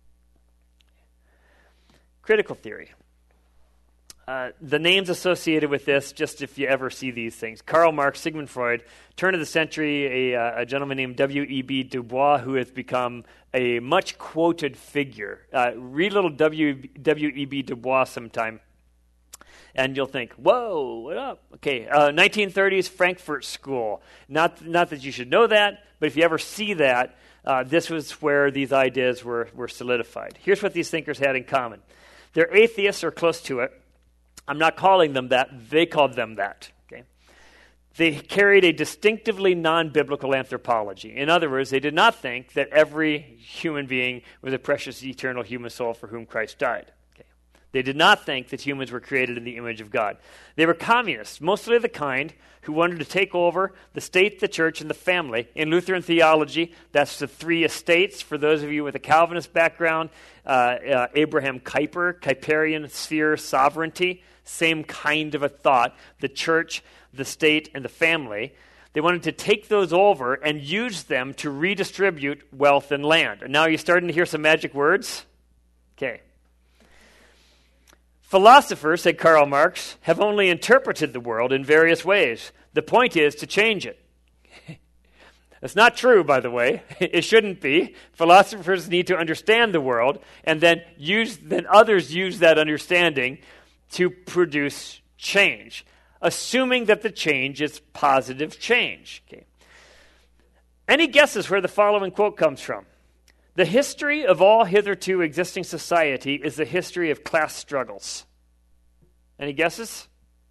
Critical theory. Uh, the names associated with this, just if you ever see these things. Karl Marx, Sigmund Freud, turn of the century, a, uh, a gentleman named W E B Du Bois, who has become a much-quoted figure. Uh, read a little W E B Du Bois sometime, and you'll think, whoa, what up? Okay, uh, nineteen thirties Frankfurt School. Not, not that you should know that, but if you ever see that, uh, this was where these ideas were, were solidified. Here's what these thinkers had in common. They're atheists or close to it. I'm not calling them that. They called them that. Okay? They carried a distinctively non-biblical anthropology. In other words, they did not think that every human being was a precious, eternal human soul for whom Christ died. Okay? They did not think that humans were created in the image of God. They were communists, mostly the kind who wanted to take over the state, the church, and the family. In Lutheran theology, that's the three estates. For those of you with a Calvinist background, uh, uh, Abraham Kuyper, Kuyperian sphere sovereignty, same kind of a thought. The church, the state, and the family. They wanted to take those over and use them to redistribute wealth and land. And now you're starting to hear some magic words? Okay. Philosophers, said Karl Marx, have only interpreted the world in various ways. The point is to change it. That's not true, by the way. It shouldn't be. Philosophers need to understand the world, and then use then others use that understanding to produce change, assuming that the change is positive change. Okay. Any guesses where the following quote comes from? The history of all hitherto existing society is the history of class struggles. Any guesses?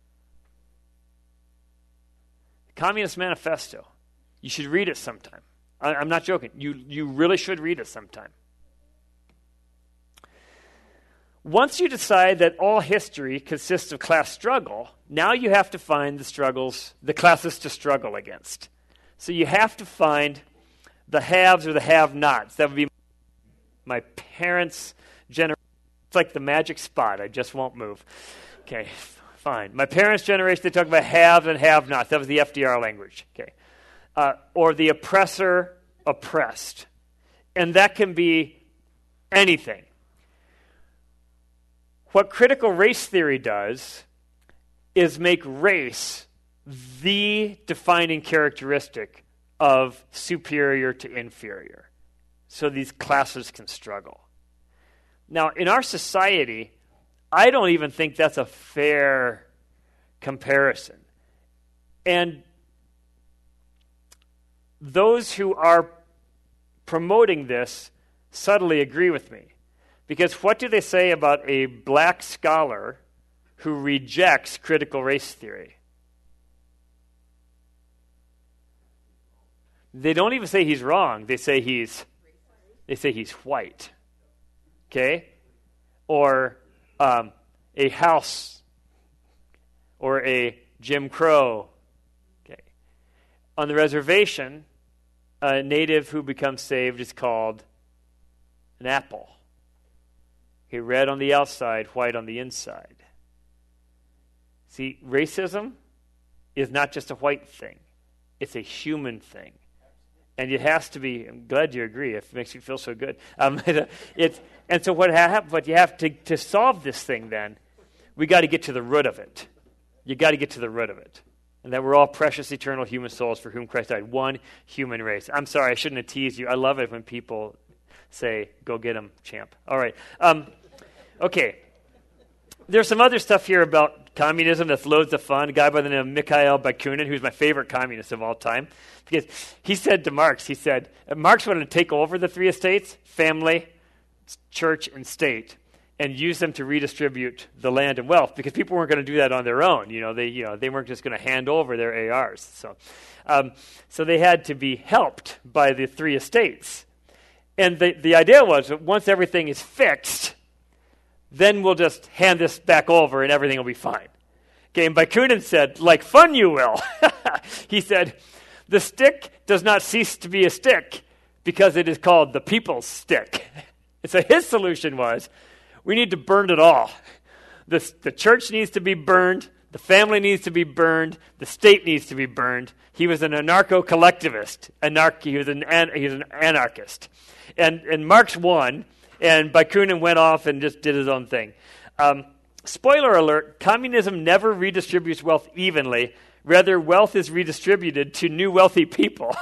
Communist Manifesto. You should read it sometime. I, I'm not joking. You, you really should read it sometime. once you decide that all history consists of class struggle, now you have to find the struggles, the classes to struggle against. So you have to find the haves or the have-nots. That would be my parents' generation. It's like the magic spot. I just won't move. Okay, fine. My parents' generation, they talk about haves and have-nots. That was the F D R language. Okay, uh, or the oppressor oppressed. And that can be anything. What critical race theory does is make race the defining characteristic of superior to inferior. So these classes can struggle. Now, in our society, I don't even think that's a fair comparison. And those who are promoting this subtly agree with me. Because what do they say about a black scholar who rejects critical race theory? They don't even say he's wrong. They say he's they say he's white. Okay? Or um, a house or a Jim Crow. Okay. On the reservation, a native who becomes saved is called an apple. Okay, red on the outside, white on the inside. See, racism is not just a white thing. It's a human thing. And it has to be, I'm glad you agree, it makes you feel so good. Um, it's, and so what, ha- what you have to, to solve this thing then, we got to get to the root of it. You got to get to the root of it. And that we're all precious, eternal human souls for whom Christ died. One human race. I'm sorry, I shouldn't have teased you. I love it when people say, go get him, champ. All right. Um, okay. There's some other stuff here about communism that's loads of fun. A guy by the name of Mikhail Bakunin, who's my favorite communist of all time, because he said to Marx, he said, Marx wanted to take over the three estates, family, church, and state, and use them to redistribute the land and wealth, because people weren't going to do that on their own. You know, they, you know, they weren't just going to hand over their A Rs. So, um, so they had to be helped by the three estates. And the, the idea was that once everything is fixed, then we'll just hand this back over and everything will be fine. Okay, and Bakunin said, like fun you will. He said, the stick does not cease to be a stick because it is called the people's stick. And so his solution was, we need to burn it all. The, the church needs to be burned. The family needs to be burned. The state needs to be burned. He was an anarcho-collectivist. Anarch- he, was an, an, he was an anarchist. And, and Marx won, and Bakunin went off and just did his own thing. Um, spoiler alert, communism never redistributes wealth evenly. Rather, wealth is redistributed to new wealthy people.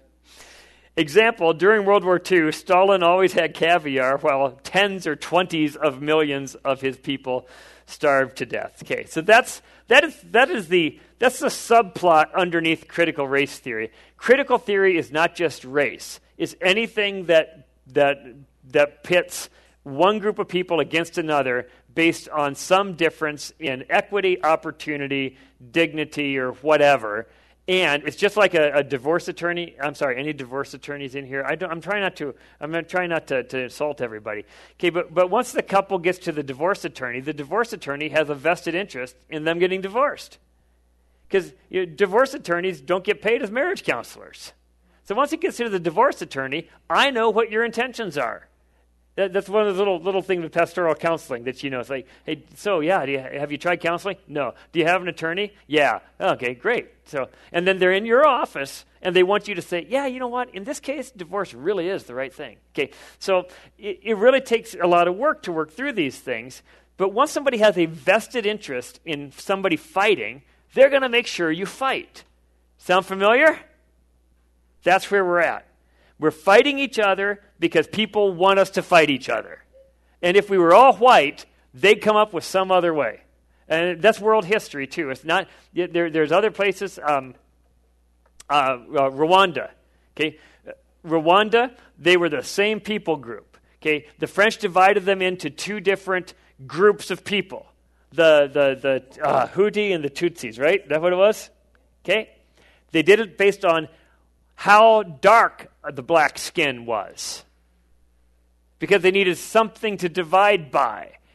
Example, during World War Two, Stalin always had caviar while tens or twenties of millions of his people starved to death. Okay, so that's that is that is the that's the subplot underneath critical race theory. Critical theory is not just race. It's anything that that that pits one group of people against another based on some difference in equity, opportunity, dignity, or whatever. And it's just like a, a divorce attorney. I'm sorry, any divorce attorneys in here? I don't, I'm trying not to. I'm trying not to, to insult everybody. Okay, but but once the couple gets to the divorce attorney, the divorce attorney has a vested interest in them getting divorced, because you know, divorce attorneys don't get paid as marriage counselors. So once it gets to the divorce attorney, I know what your intentions are. That, that's one of those little little things with pastoral counseling that you know. It's like, hey, so yeah, do you, have you tried counseling? No. Do you have an attorney? Yeah. Okay, great. So, and then they're in your office, and they want you to say, yeah, you know what? In this case, divorce really is the right thing. Okay, so it, it really takes a lot of work to work through these things. But once somebody has a vested interest in somebody fighting, they're going to make sure you fight. Sound familiar? That's where we're at. We're fighting each other because people want us to fight each other. And if we were all white, they'd come up with some other way. And that's world history, too. It's not, there, there's other places, um, uh, uh, Rwanda. Okay, Rwanda, they were the same people group. Okay, the French divided them into two different groups of people. The, the, the uh, Hutu and the Tutsis, right? Is that what it was? Okay, they did it based on how dark the black skin was, because they needed something to divide by.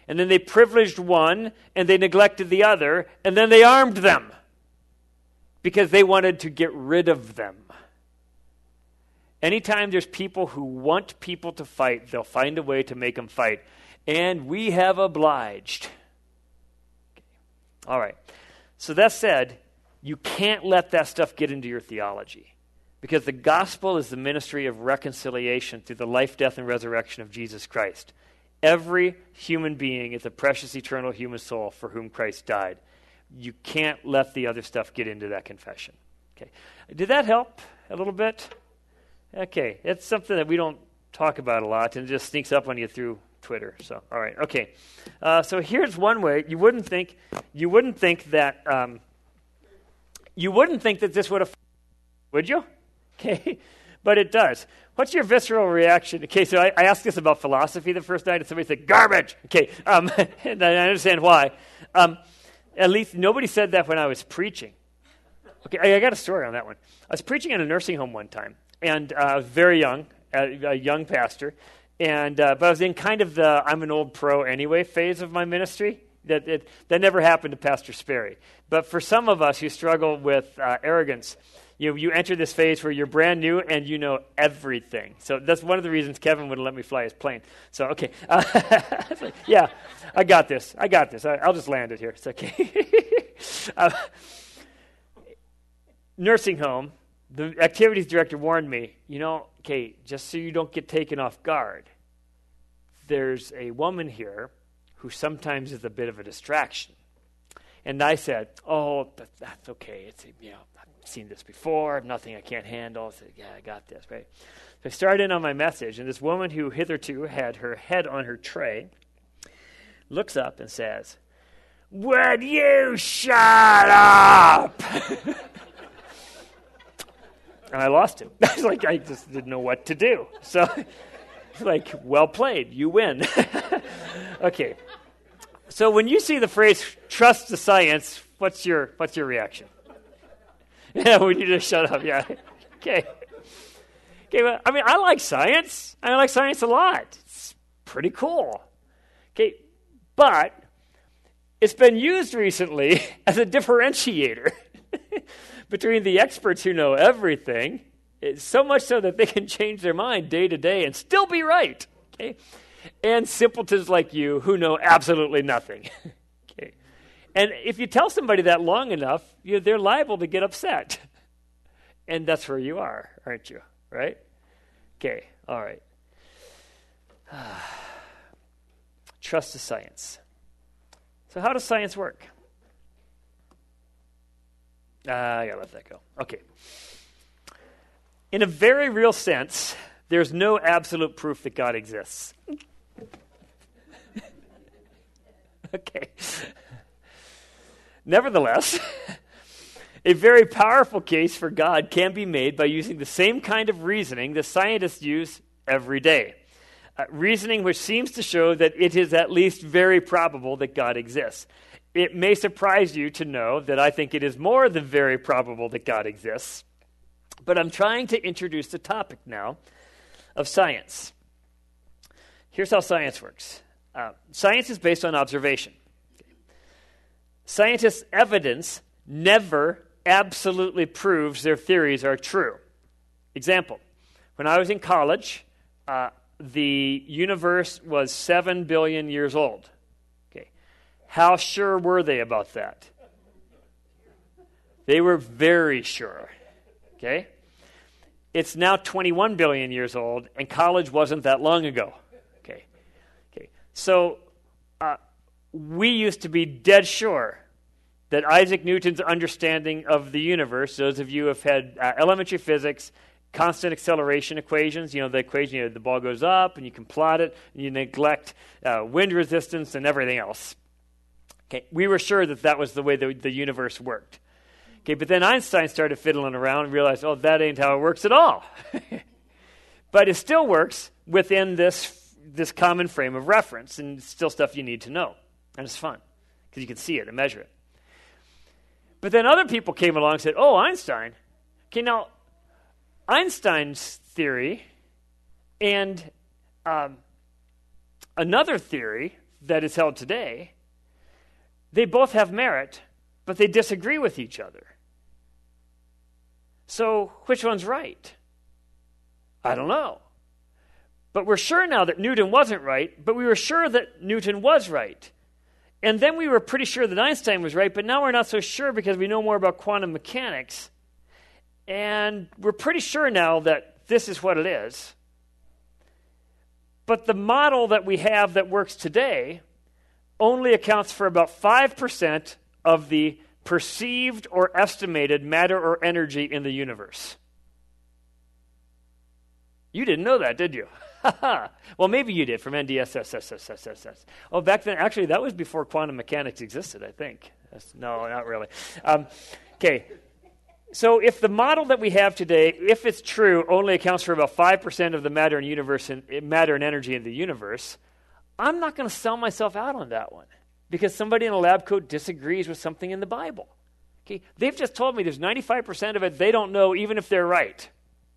And then they privileged one, and they neglected the other, and then they armed them because they wanted to get rid of them. Anytime there's people who want people to fight, they'll find a way to make them fight. And we have obliged. Okay. All right. So that said, you can't let that stuff get into your theology, because the gospel is the ministry of reconciliation through the life, death, and resurrection of Jesus Christ. Every human being is a precious, eternal human soul for whom Christ died. You can't let the other stuff get into that confession. Okay. Did that help a little bit? Okay. It's something that we don't talk about a lot, and it just sneaks up on you through Twitter. So, all right. Okay. Uh, so here's one way. You wouldn't think, you wouldn't think that, um, you wouldn't think that this would have, would you? Okay. But it does. What's your visceral reaction? Okay, so I, I asked this about philosophy the first night, and somebody said, garbage! Okay, um, and I understand why. Um, at least nobody said that when I was preaching. Okay, I, I got a story on that one. I was preaching in a nursing home one time, and uh, I was very young, a, a young pastor, and uh, but I was in kind of the I'm an old pro anyway phase of my ministry. That it, that never happened to Pastor Sperry. But for some of us who struggle with uh, arrogance, You you enter this phase where you're brand new and you know everything. So that's one of the reasons Kevin wouldn't let me fly his plane. So, okay. Uh, like, yeah, I got this. I got this. I, I'll just land it here. It's okay. uh, nursing home, the activities director warned me, you know, okay, just so you don't get taken off guard, there's a woman here who sometimes is a bit of a distraction. And I said, oh, but that's okay. It's, you know, I've seen this before. Nothing I can't handle. I said, yeah, I got this, right? So I started in on my message, and this woman who hitherto had her head on her tray looks up and says, would you shut up? And I lost him. I was like, I just didn't know what to do. So, like, well played. You win. Okay. So when you see the phrase "trust the science," what's your what's your reaction? Yeah, we need to shut up. Yeah, okay. Okay. Well, I mean, I like science. I like science a lot. It's pretty cool. Okay, but it's been used recently as a differentiator between the experts who know everything, it's so much so that they can change their mind day to day and still be right. Okay. And simpletons like you who know absolutely nothing. Okay. And if you tell somebody that long enough, you know, they're liable to get upset. And that's where you are, aren't you? Right? Okay, all right. Trust the science. So how does science work? Uh, I gotta let that go. Okay. In a very real sense, there's no absolute proof that God exists. Okay. Nevertheless, a very powerful case for God can be made by using the same kind of reasoning that scientists use every day. Uh, reasoning which seems to show that it is at least very probable that God exists. It may surprise you to know that I think it is more than very probable that God exists, but I'm trying to introduce the topic now of science. Here's how science works. Uh, science is based on observation. Okay. Scientists' evidence never absolutely proves their theories are true. Example, when I was in college, uh, the universe was seven billion years old. Okay. How sure were they about that? They were very sure. Okay? It's now twenty-one billion years old, and college wasn't that long ago. Okay, okay. So uh, we used to be dead sure that Isaac Newton's understanding of the universe, those of you who have had uh, elementary physics, constant acceleration equations, you know, the equation, you know, the ball goes up, and you can plot it, and you neglect uh, wind resistance and everything else. Okay, we were sure that that was the way the, the universe worked. Okay, but then Einstein started fiddling around and realized, oh, that ain't how it works at all. But it still works within this this common frame of reference, and it's still stuff you need to know. And it's fun, because you can see it and measure it. But then other people came along and said, oh, Einstein. Okay, now, Einstein's theory and um, another theory that is held today, they both have merit, but they disagree with each other. So which one's right? I don't know. But we're sure now that Newton wasn't right, but we were sure that Newton was right. And then we were pretty sure that Einstein was right, but now we're not so sure because we know more about quantum mechanics. And we're pretty sure now that this is what it is. But the model that we have that works today only accounts for about five percent of the perceived or estimated matter or energy in the universe. You didn't know that, did you? Well, maybe you did from N D S S S S S S S. Oh, back then, actually, that was before quantum mechanics existed, I think. That's, no, not really. Um, okay, so if the model that we have today, if it's true, only accounts for about five percent of the matter and universe and matter and energy in the universe, I'm not going to sell myself out on that one because somebody in a lab coat disagrees with something in the Bible. Okay, they've just told me there's ninety-five percent of it they don't know, even if they're right.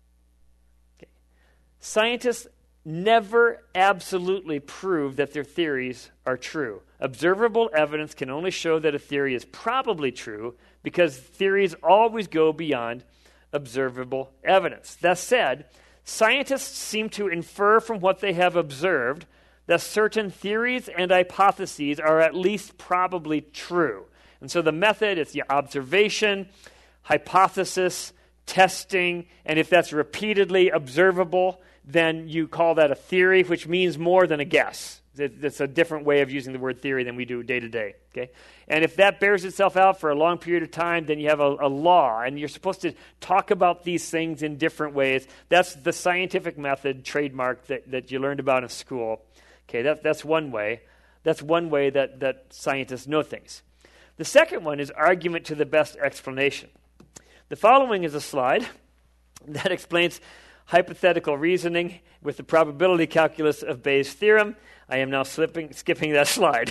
Okay. Scientists never absolutely prove that their theories are true. Observable evidence can only show that a theory is probably true because theories always go beyond observable evidence. That said, scientists seem to infer from what they have observed that certain theories and hypotheses are at least probably true. And so the method is the observation, hypothesis, testing, and if that's repeatedly observable, then you call that a theory, which means more than a guess. It's a different way of using the word theory than we do day to day. Okay, and if that bears itself out for a long period of time, then you have a, a law, and you're supposed to talk about these things in different ways. That's the scientific method trademark that, that you learned about in school. Okay, that, that's one way. That's one way that, that scientists know things. The second one is argument to the best explanation. The following is a slide that explains hypothetical reasoning with the probability calculus of Bayes' theorem. I am now slipping, skipping that slide.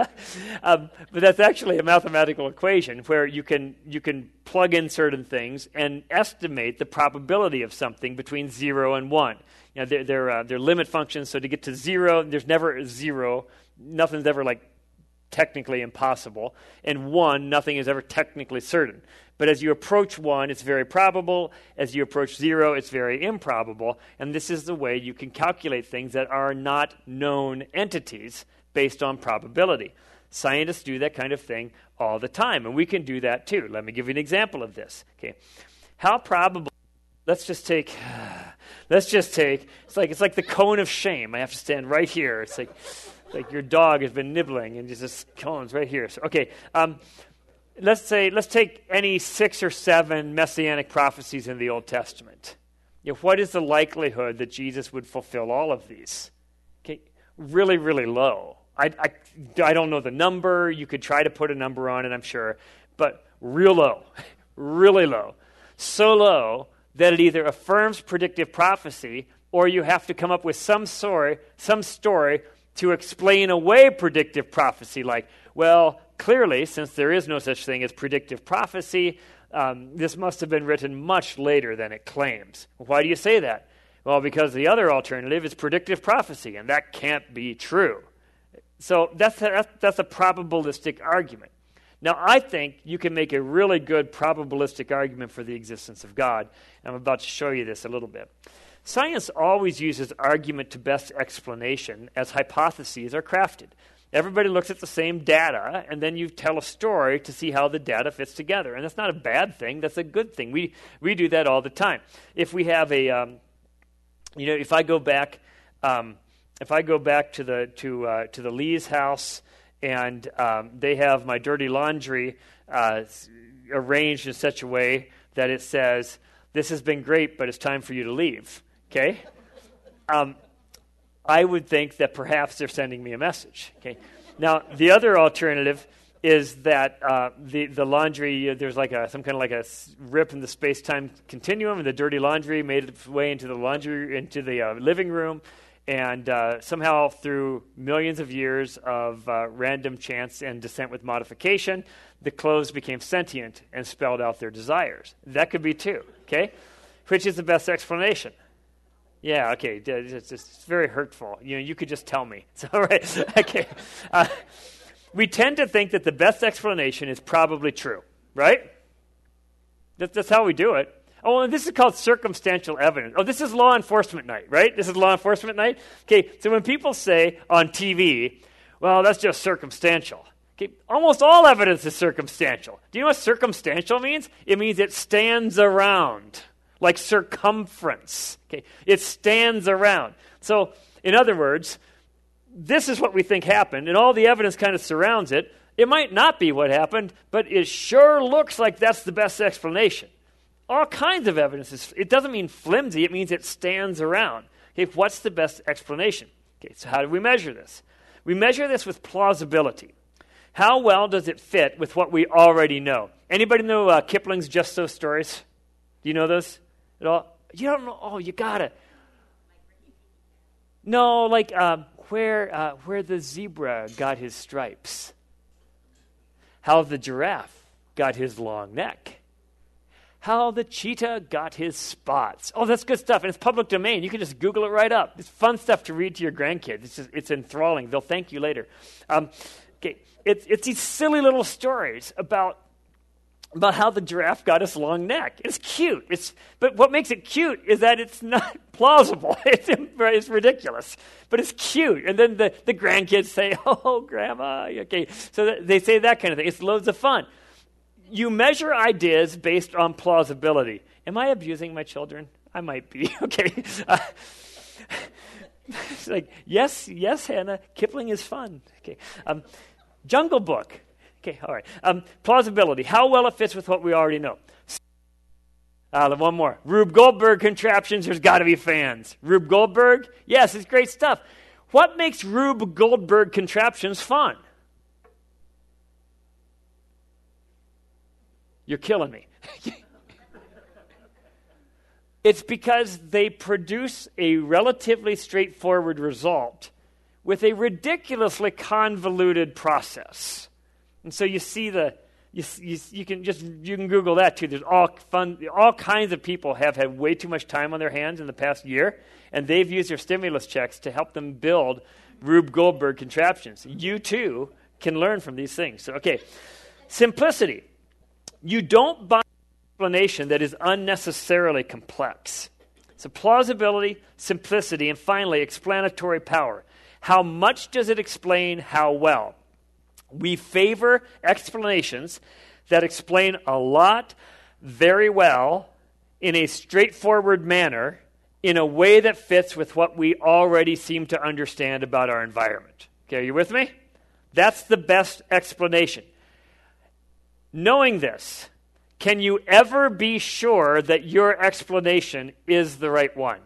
um, but that's actually a mathematical equation where you can you can plug in certain things and estimate the probability of something between zero and one. You know, they're, they're, uh, they're limit functions, so to get to zero, there's never a zero. Nothing's ever like technically impossible. And one, nothing is ever technically certain. But as you approach one, it's very probable. As you approach zero, it's very improbable. And this is the way you can calculate things that are not known entities based on probability. Scientists do that kind of thing all the time, and we can do that too. Let me give you an example of this. Okay, how probable? Let's just take. Let's just take. It's like it's like the cone of shame. I have to stand right here. It's like like your dog has been nibbling, and just cone's right here. So, okay. Um, Let's say, let's take any six or seven messianic prophecies in the Old Testament. You know, what is the likelihood that Jesus would fulfill all of these? Okay, really, really low. I, I, I don't know the number. You could try to put a number on it, I'm sure, but real low, really low. So low that it either affirms predictive prophecy or you have to come up with some story, some story to explain away predictive prophecy, like, well, clearly, since there is no such thing as predictive prophecy, um, this must have been written much later than it claims. Why do you say that? Well, because the other alternative is predictive prophecy, and that can't be true. So that's a, that's a probabilistic argument. Now, I think you can make a really good probabilistic argument for the existence of God. I'm about to show you this a little bit. Science always uses argument to best explanation as hypotheses are crafted. Everybody looks at the same data, and then you tell a story to see how the data fits together. And that's not a bad thing. That's a good thing. We we do that all the time. If we have a, um, you know, if I go back, um, if I go back to the to uh, to the Lee's house, and um, they have my dirty laundry uh, arranged in such a way that it says, "This has been great, but it's time for you to leave." Okay. Um, I would think that perhaps they're sending me a message. Okay. Now, the other alternative is that uh, the the laundry, uh, there's like a some kind of like a rip in the space-time continuum, and the dirty laundry made its way into the laundry into the uh, living room, and uh, somehow through millions of years of uh, random chance and descent with modification, the clothes became sentient and spelled out their desires. That could be too. Okay, which is the best explanation? Yeah, okay. It's, it's very hurtful. You know, you could just tell me. So, all right. Okay. Uh, we tend to think that the best explanation is probably true, right? That's, that's how we do it. Oh, and this is called circumstantial evidence. Oh, this is law enforcement night, right? This is law enforcement night. Okay, so when people say on T V, well, that's just circumstantial. Okay, almost all evidence is circumstantial. Do you know what circumstantial means? It means it stands around, like circumference. Okay, it stands around. So, in other words, this is what we think happened, and all the evidence kind of surrounds it. It might not be what happened, but it sure looks like that's the best explanation. All kinds of evidence. Is, it doesn't mean flimsy. It means it stands around. Okay, what's the best explanation? Okay, so how do we measure this? We measure this with plausibility. How well does it fit with what we already know? Anybody know uh, Kipling's Just So Stories? Do you know those at all? You don't know? Oh, you gotta. No, like uh, where uh, where the zebra got his stripes. How the giraffe got his long neck. How the cheetah got his spots. Oh, that's good stuff. And it's public domain. You can just Google it right up. It's fun stuff to read to your grandkids. It's just, it's enthralling. They'll thank you later. Um, okay, it's it's these silly little stories about about how the giraffe got his long neck. It's cute. It's but what makes it cute is that it's not plausible. It's, it's ridiculous, but it's cute. And then the, the grandkids say, "Oh, Grandma." Okay, so they say that kind of thing. It's loads of fun. You measure ideas based on plausibility. Am I abusing my children? I might be. Okay. Uh, it's like, yes, yes, Hannah, Kipling is fun. Okay. Um, Jungle Book. Okay, all right. Um, plausibility. How well it fits with what we already know. Uh, one more. Rube Goldberg contraptions. There's got to be fans. Rube Goldberg? Yes, it's great stuff. What makes Rube Goldberg contraptions fun? You're killing me. It's because they produce a relatively straightforward result with a ridiculously convoluted process. And so you see the, you, you, you can just, you can Google that too. There's all fun, all kinds of people have had way too much time on their hands in the past year, and they've used their stimulus checks to help them build Rube Goldberg contraptions. You too can learn from these things. So, okay, simplicity. You don't buy an explanation that is unnecessarily complex. So plausibility, simplicity, and finally, explanatory power. How much does it explain how well? We favor explanations that explain a lot very well in a straightforward manner in a way that fits with what we already seem to understand about our environment. Okay, are you with me? That's the best explanation. Knowing this, can you ever be sure that your explanation is the right one?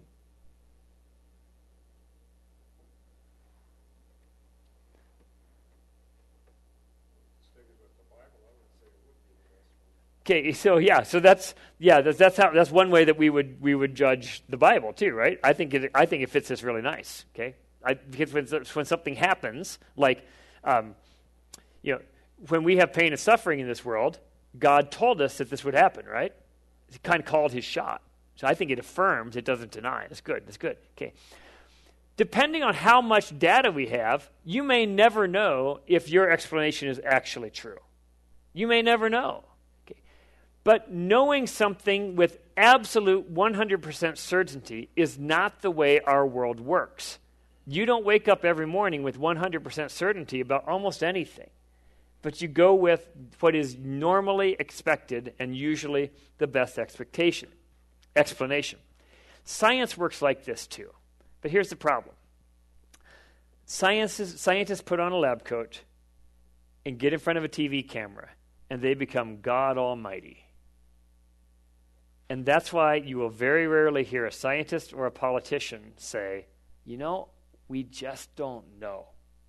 Okay, so yeah, so that's yeah, that's that's how that's one way that we would we would judge the Bible too, right? I think it I think it fits this really nice. Okay, I, because when, when something happens, like um, you know. When we have pain and suffering in this world, God told us that this would happen, right? He kind of called his shot. So I think it affirms, it doesn't deny. That's good, that's good. Okay. Depending on how much data we have, you may never know if your explanation is actually true. You may never know. Okay. But knowing something with absolute one hundred percent certainty is not the way our world works. You don't wake up every morning with one hundred percent certainty about almost anything. But you go with what is normally expected and usually the best expectation, explanation. Science works like this too. But here's the problem. Science is, scientists put on a lab coat and get in front of a T V camera, and they become God Almighty. And that's why you will very rarely hear a scientist or a politician say, you know, we just don't know.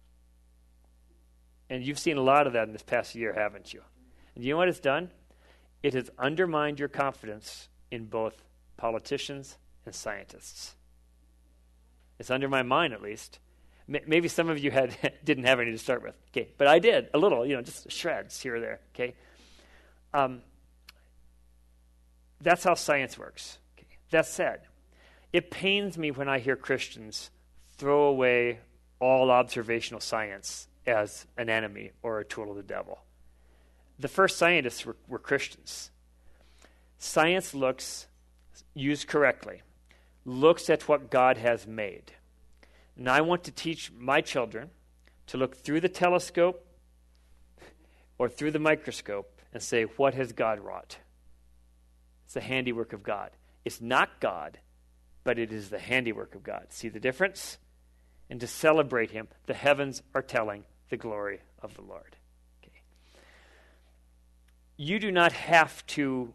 And you've seen a lot of that in this past year, haven't you? And you know what it's done? It has undermined your confidence in both politicians and scientists. It's undermined mine, at least. M- maybe some of you had didn't have any to start with. Okay, but I did, a little, you know, just shreds here or there. Okay, um, that's how science works. Okay. That said, It pains me when I hear Christians throw away all observational science as an enemy or a tool of the devil. The first scientists were, were Christians. Science looks, used correctly, looks at what God has made. And I want to teach my children to look through the telescope or through the microscope and say, what has God wrought? It's the handiwork of God. It's not God, but it is the handiwork of God. See the difference? And to celebrate him, the heavens are telling the glory of the Lord. Okay. You do not have to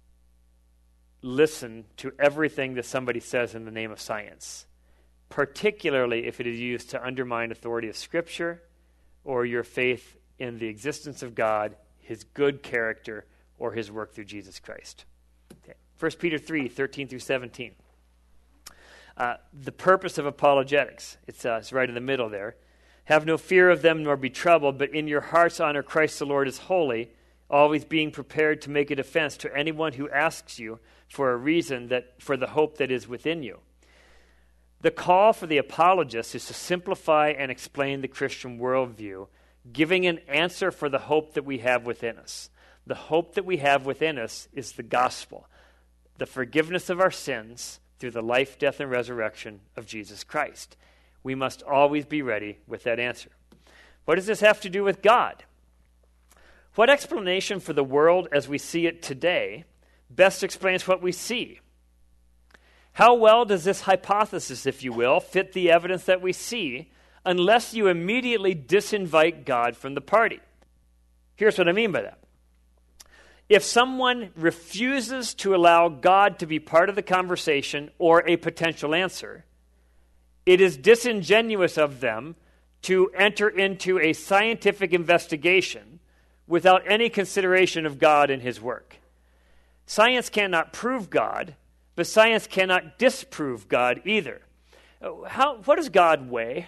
listen to everything that somebody says in the name of science, particularly if it is used to undermine authority of Scripture or your faith in the existence of God, his good character, or his work through Jesus Christ. Okay. First Peter three, thirteen through seventeen. Uh, the purpose of apologetics, it's, uh, it's right in the middle there. Have no fear of them nor be troubled, but in your hearts honor Christ the Lord as holy, always being prepared to make a defense to anyone who asks you for a reason that for the hope that is within you. The call for the apologist is to simplify and explain the Christian worldview, giving an answer for the hope that we have within us. The hope that we have within us is the gospel, the forgiveness of our sins through the life, death, and resurrection of Jesus Christ. We must always be ready with that answer. What does this have to do with God? What explanation for the world as we see it today best explains what we see? How well does this hypothesis, if you will, fit the evidence that we see, unless you immediately disinvite God from the party? Here's what I mean by that. If someone refuses to allow God to be part of the conversation or a potential answer, it is disingenuous of them to enter into a scientific investigation without any consideration of God and his work. Science cannot prove God, but science cannot disprove God either. How, what does God weigh?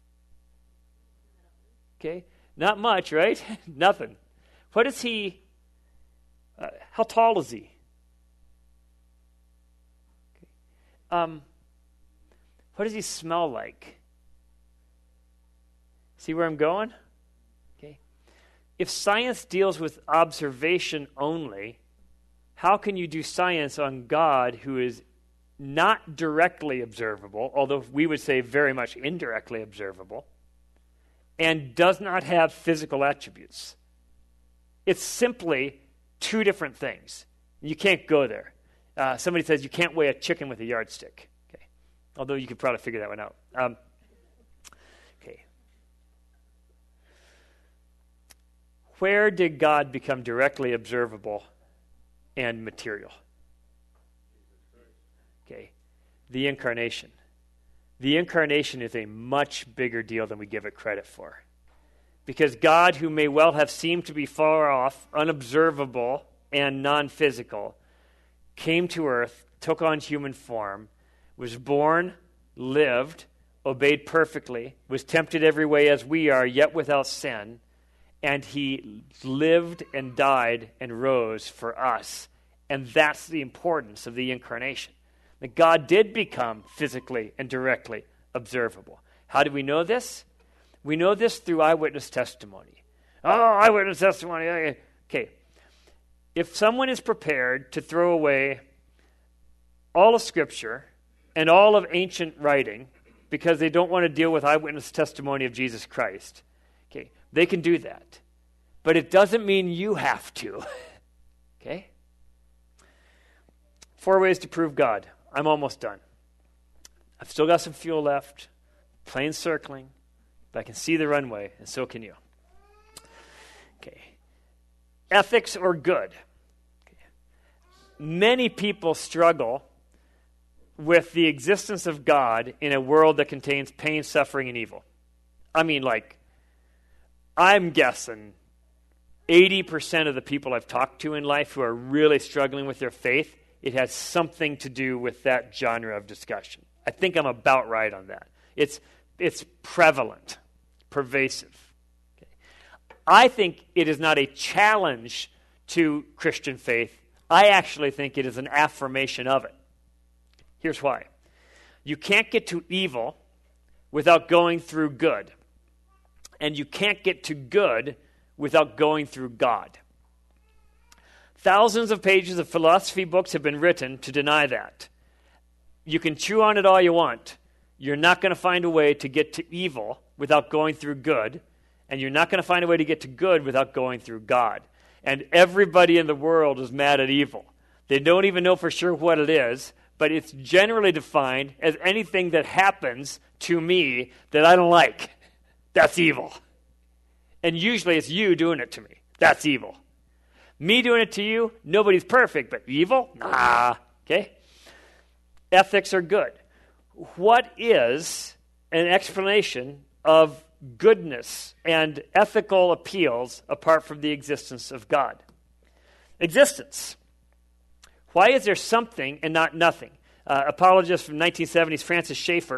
Okay, not much, right? Nothing. What is he, uh, how tall is he? Okay. Um, what does he smell like? See where I'm going? Okay. If science deals with observation only, how can you do science on God who is not directly observable, although we would say very much indirectly observable, and does not have physical attributes? It's simply two different things. You can't go there. Uh, somebody says you can't weigh a chicken with a yardstick. Okay, although you could probably figure that one out. Um, okay. Where did God become directly observable and material? Okay, the incarnation. The incarnation is a much bigger deal than we give it credit for. Because God, who may well have seemed to be far off, unobservable, and non-physical, came to earth, took on human form, was born, lived, obeyed perfectly, was tempted every way as we are, yet without sin, and he lived and died and rose for us. And that's the importance of the incarnation. That God did become physically and directly observable. How do we know this? We know this through eyewitness testimony. Oh, eyewitness testimony. Okay. If someone is prepared to throw away all of Scripture and all of ancient writing because they don't want to deal with eyewitness testimony of Jesus Christ, okay, they can do that. But it doesn't mean you have to. Okay? Four ways to prove God. I'm almost done. I've still got some fuel left. Plane circling. But I can see the runway, and so can you. Okay. Ethics or good. Okay. Many people struggle with the existence of God in a world that contains pain, suffering, and evil. I mean, like, I'm guessing eighty percent of the people I've talked to in life who are really struggling with their faith, it has something to do with that genre of discussion. I think I'm about right on that. It's it's prevalent, pervasive. Okay. I think it is not a challenge to Christian faith. I actually think it is an affirmation of it. Here's why. You can't get to evil without going through good. And you can't get to good without going through God. Thousands of pages of philosophy books have been written to deny that. You can chew on it all you want. You're not going to find a way to get to evil without going through good, and you're not going to find a way to get to good without going through God. And everybody in the world is mad at evil. They don't even know for sure what it is, but it's generally defined as anything that happens to me that I don't like. That's evil. And usually it's you doing it to me. That's evil. Me doing it to you, nobody's perfect, but evil? Nah. Okay? Ethics are good. What is an explanation of goodness and ethical appeals apart from the existence of God? Existence. Why is there something and not nothing? Uh, apologist from nineteen seventies, Francis Schaeffer,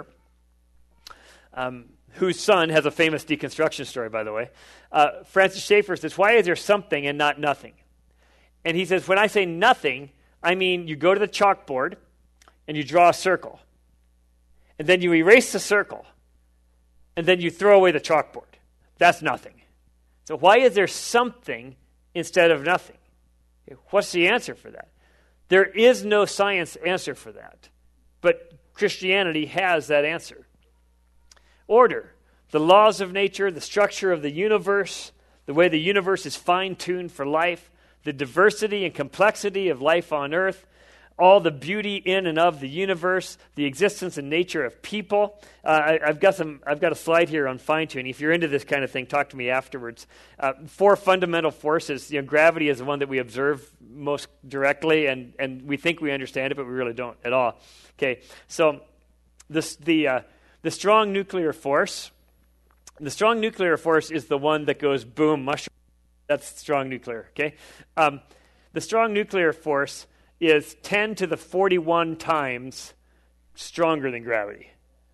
um, whose son has a famous deconstruction story, by the way. Uh, Francis Schaeffer says, why is there something and not nothing? And he says, when I say nothing, I mean you go to the chalkboard and you draw a circle. And then you erase the circle. And then you throw away the chalkboard. That's nothing. So why is there something instead of nothing? Okay, what's the answer for that? There is no science answer for that. But Christianity has that answer. Order. The laws of nature, the structure of the universe, the way the universe is fine-tuned for life, the diversity and complexity of life on earth, all the beauty in and of the universe, the existence and nature of people. Uh, I, I've got some. I've got a slide here on fine-tuning. If you're into this kind of thing, talk to me afterwards. Uh, four fundamental forces. You know, gravity is the one that we observe most directly, and, and we think we understand it, but we really don't at all. Okay, so this the uh, the strong nuclear force. The strong nuclear force is the one that goes boom, mushroom. That's strong nuclear. Okay, um, the strong nuclear force is ten to the forty-one times stronger than gravity.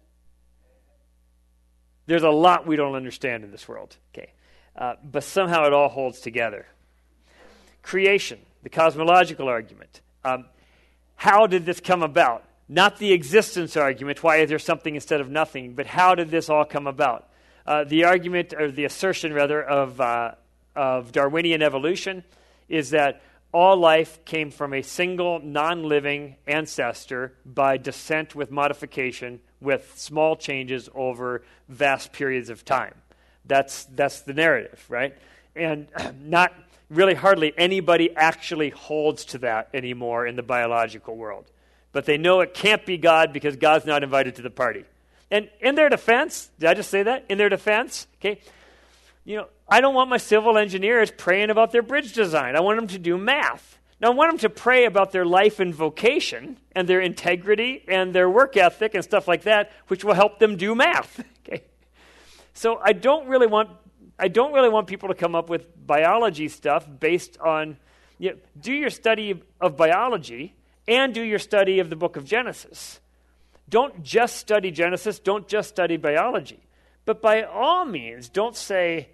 There's a lot we don't understand in this world, okay? Uh, but somehow it all holds together. Creation, the cosmological argument. Um, how did this come about? Not the existence argument, why is there something instead of nothing, but how did this all come about? Uh, the argument, or the assertion rather, of, uh, of Darwinian evolution is that all life came from a single non-living ancestor by descent with modification with small changes over vast periods of time. That's that's the narrative, right? And not really hardly anybody actually holds to that anymore in the biological world. But they know it can't be God because God's not invited to the party. And in their defense, did I just say that? In their defense, okay, you know, I don't want my civil engineers praying about their bridge design. I want them to do math. Now, I want them to pray about their life and vocation and their integrity and their work ethic and stuff like that, which will help them do math. Okay, so I don't really want I don't really want people to come up with biology stuff based on, you know, do your study of biology and do your study of the book of Genesis. Don't just study Genesis. Don't just study biology. But by all means, don't say,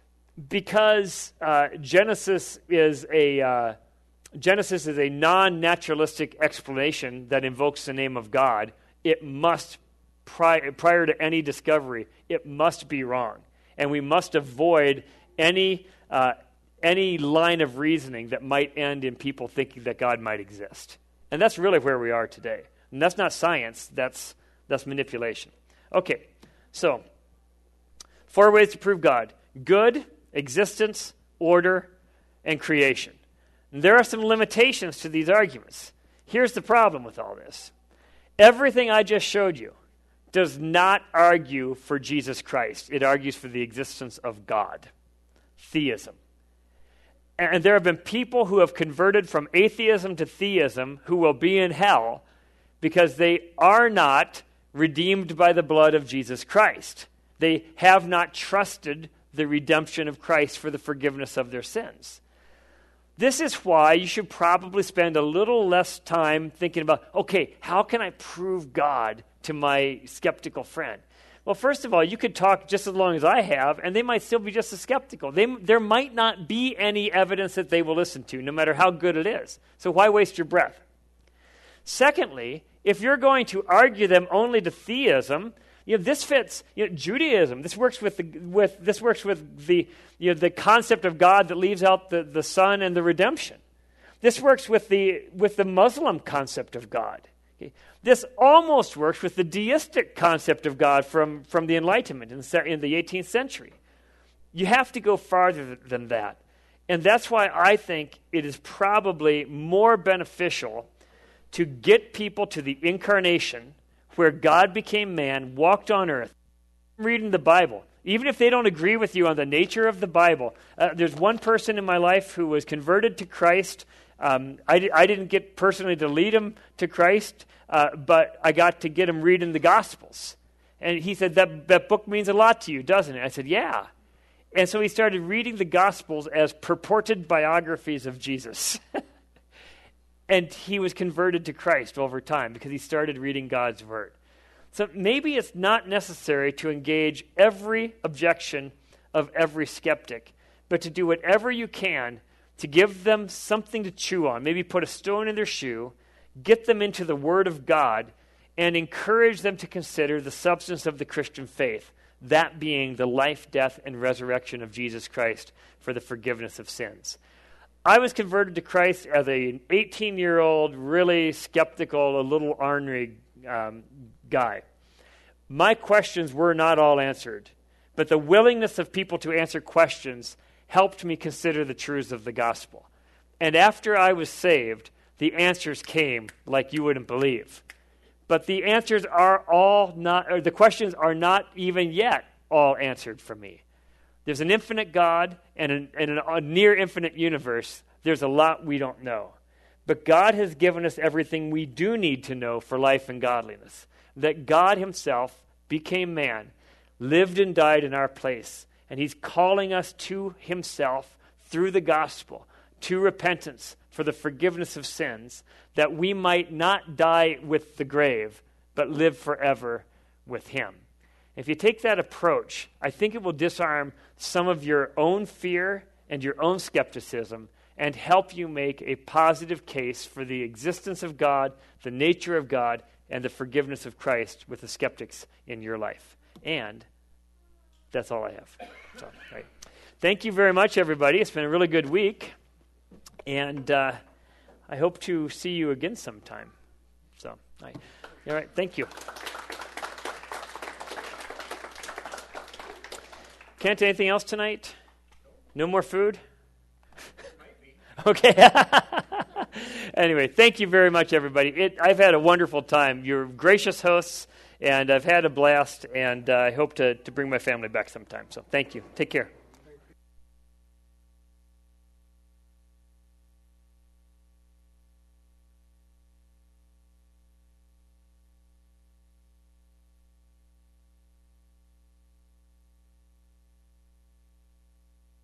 because uh, Genesis is a uh, Genesis is a non-naturalistic explanation that invokes the name of God, it must, pri- prior to any discovery, it must be wrong. And we must avoid any uh, any line of reasoning that might end in people thinking that God might exist. And that's really where we are today. And that's not science, that's that's manipulation. Okay, so four ways to prove God: good, existence, order, and creation. And there are some limitations to these arguments. Here's the problem with all this. Everything I just showed you does not argue for Jesus Christ. It argues for the existence of God. Theism. And there have been people who have converted from atheism to theism who will be in hell because they are not redeemed by the blood of Jesus Christ. They have not trusted the redemption of Christ for the forgiveness of their sins. This is why you should probably spend a little less time thinking about, okay, how can I prove God to my skeptical friend? Well, first of all, you could talk just as long as I have, and they might still be just as skeptical. They, there might not be any evidence that they will listen to, no matter how good it is. So why waste your breath? Secondly, if you're going to argue them only to theism, you know, this fits, you know, Judaism. This works with the with this works with the you know the concept of God that leaves out the, the Son and the redemption. This works with the with the Muslim concept of God. Okay? This almost works with the deistic concept of God from, from the Enlightenment in the, in the eighteenth century. You have to go farther than that. And that's why I think it is probably more beneficial to get people to the incarnation, where God became man, walked on earth, reading the Bible. Even if they don't agree with you on the nature of the Bible. Uh, there's one person in my life who was converted to Christ. Um, I, di- I didn't get personally to lead him to Christ, uh, but I got to get him reading the Gospels. And he said, that, that book means a lot to you, doesn't it? I said, yeah. And so he started reading the Gospels as purported biographies of Jesus. And he was converted to Christ over time because he started reading God's Word. So maybe it's not necessary to engage every objection of every skeptic, but to do whatever you can to give them something to chew on, maybe put a stone in their shoe, get them into the Word of God, and encourage them to consider the substance of the Christian faith, that being the life, death, and resurrection of Jesus Christ for the forgiveness of sins. I was converted to Christ as an eighteen-year-old, really skeptical, a little ornery um, guy. My questions were not all answered, but the willingness of people to answer questions helped me consider the truths of the gospel. And after I was saved, the answers came like you wouldn't believe. But the answers are all not, or the questions are not even yet all answered for me. There's an infinite God and, an, and an, a near infinite universe. There's a lot we don't know. But God has given us everything we do need to know for life and godliness. That God himself became man, lived and died in our place. And he's calling us to himself through the gospel, to repentance for the forgiveness of sins, that we might not die with the grave, but live forever with him. If you take that approach, I think it will disarm some of your own fear and your own skepticism and help you make a positive case for the existence of God, the nature of God, and the forgiveness of Christ with the skeptics in your life. And that's all I have. So, right. Thank you very much, everybody. It's been a really good week. And uh, I hope to see you again sometime. So, all right. All right. Thank you. Kent, anything else tonight? No more food? Okay. Anyway, thank you very much, everybody. It, I've had a wonderful time. You're gracious hosts, and I've had a blast, and uh, I hope to, to bring my family back sometime. So thank you. Take care.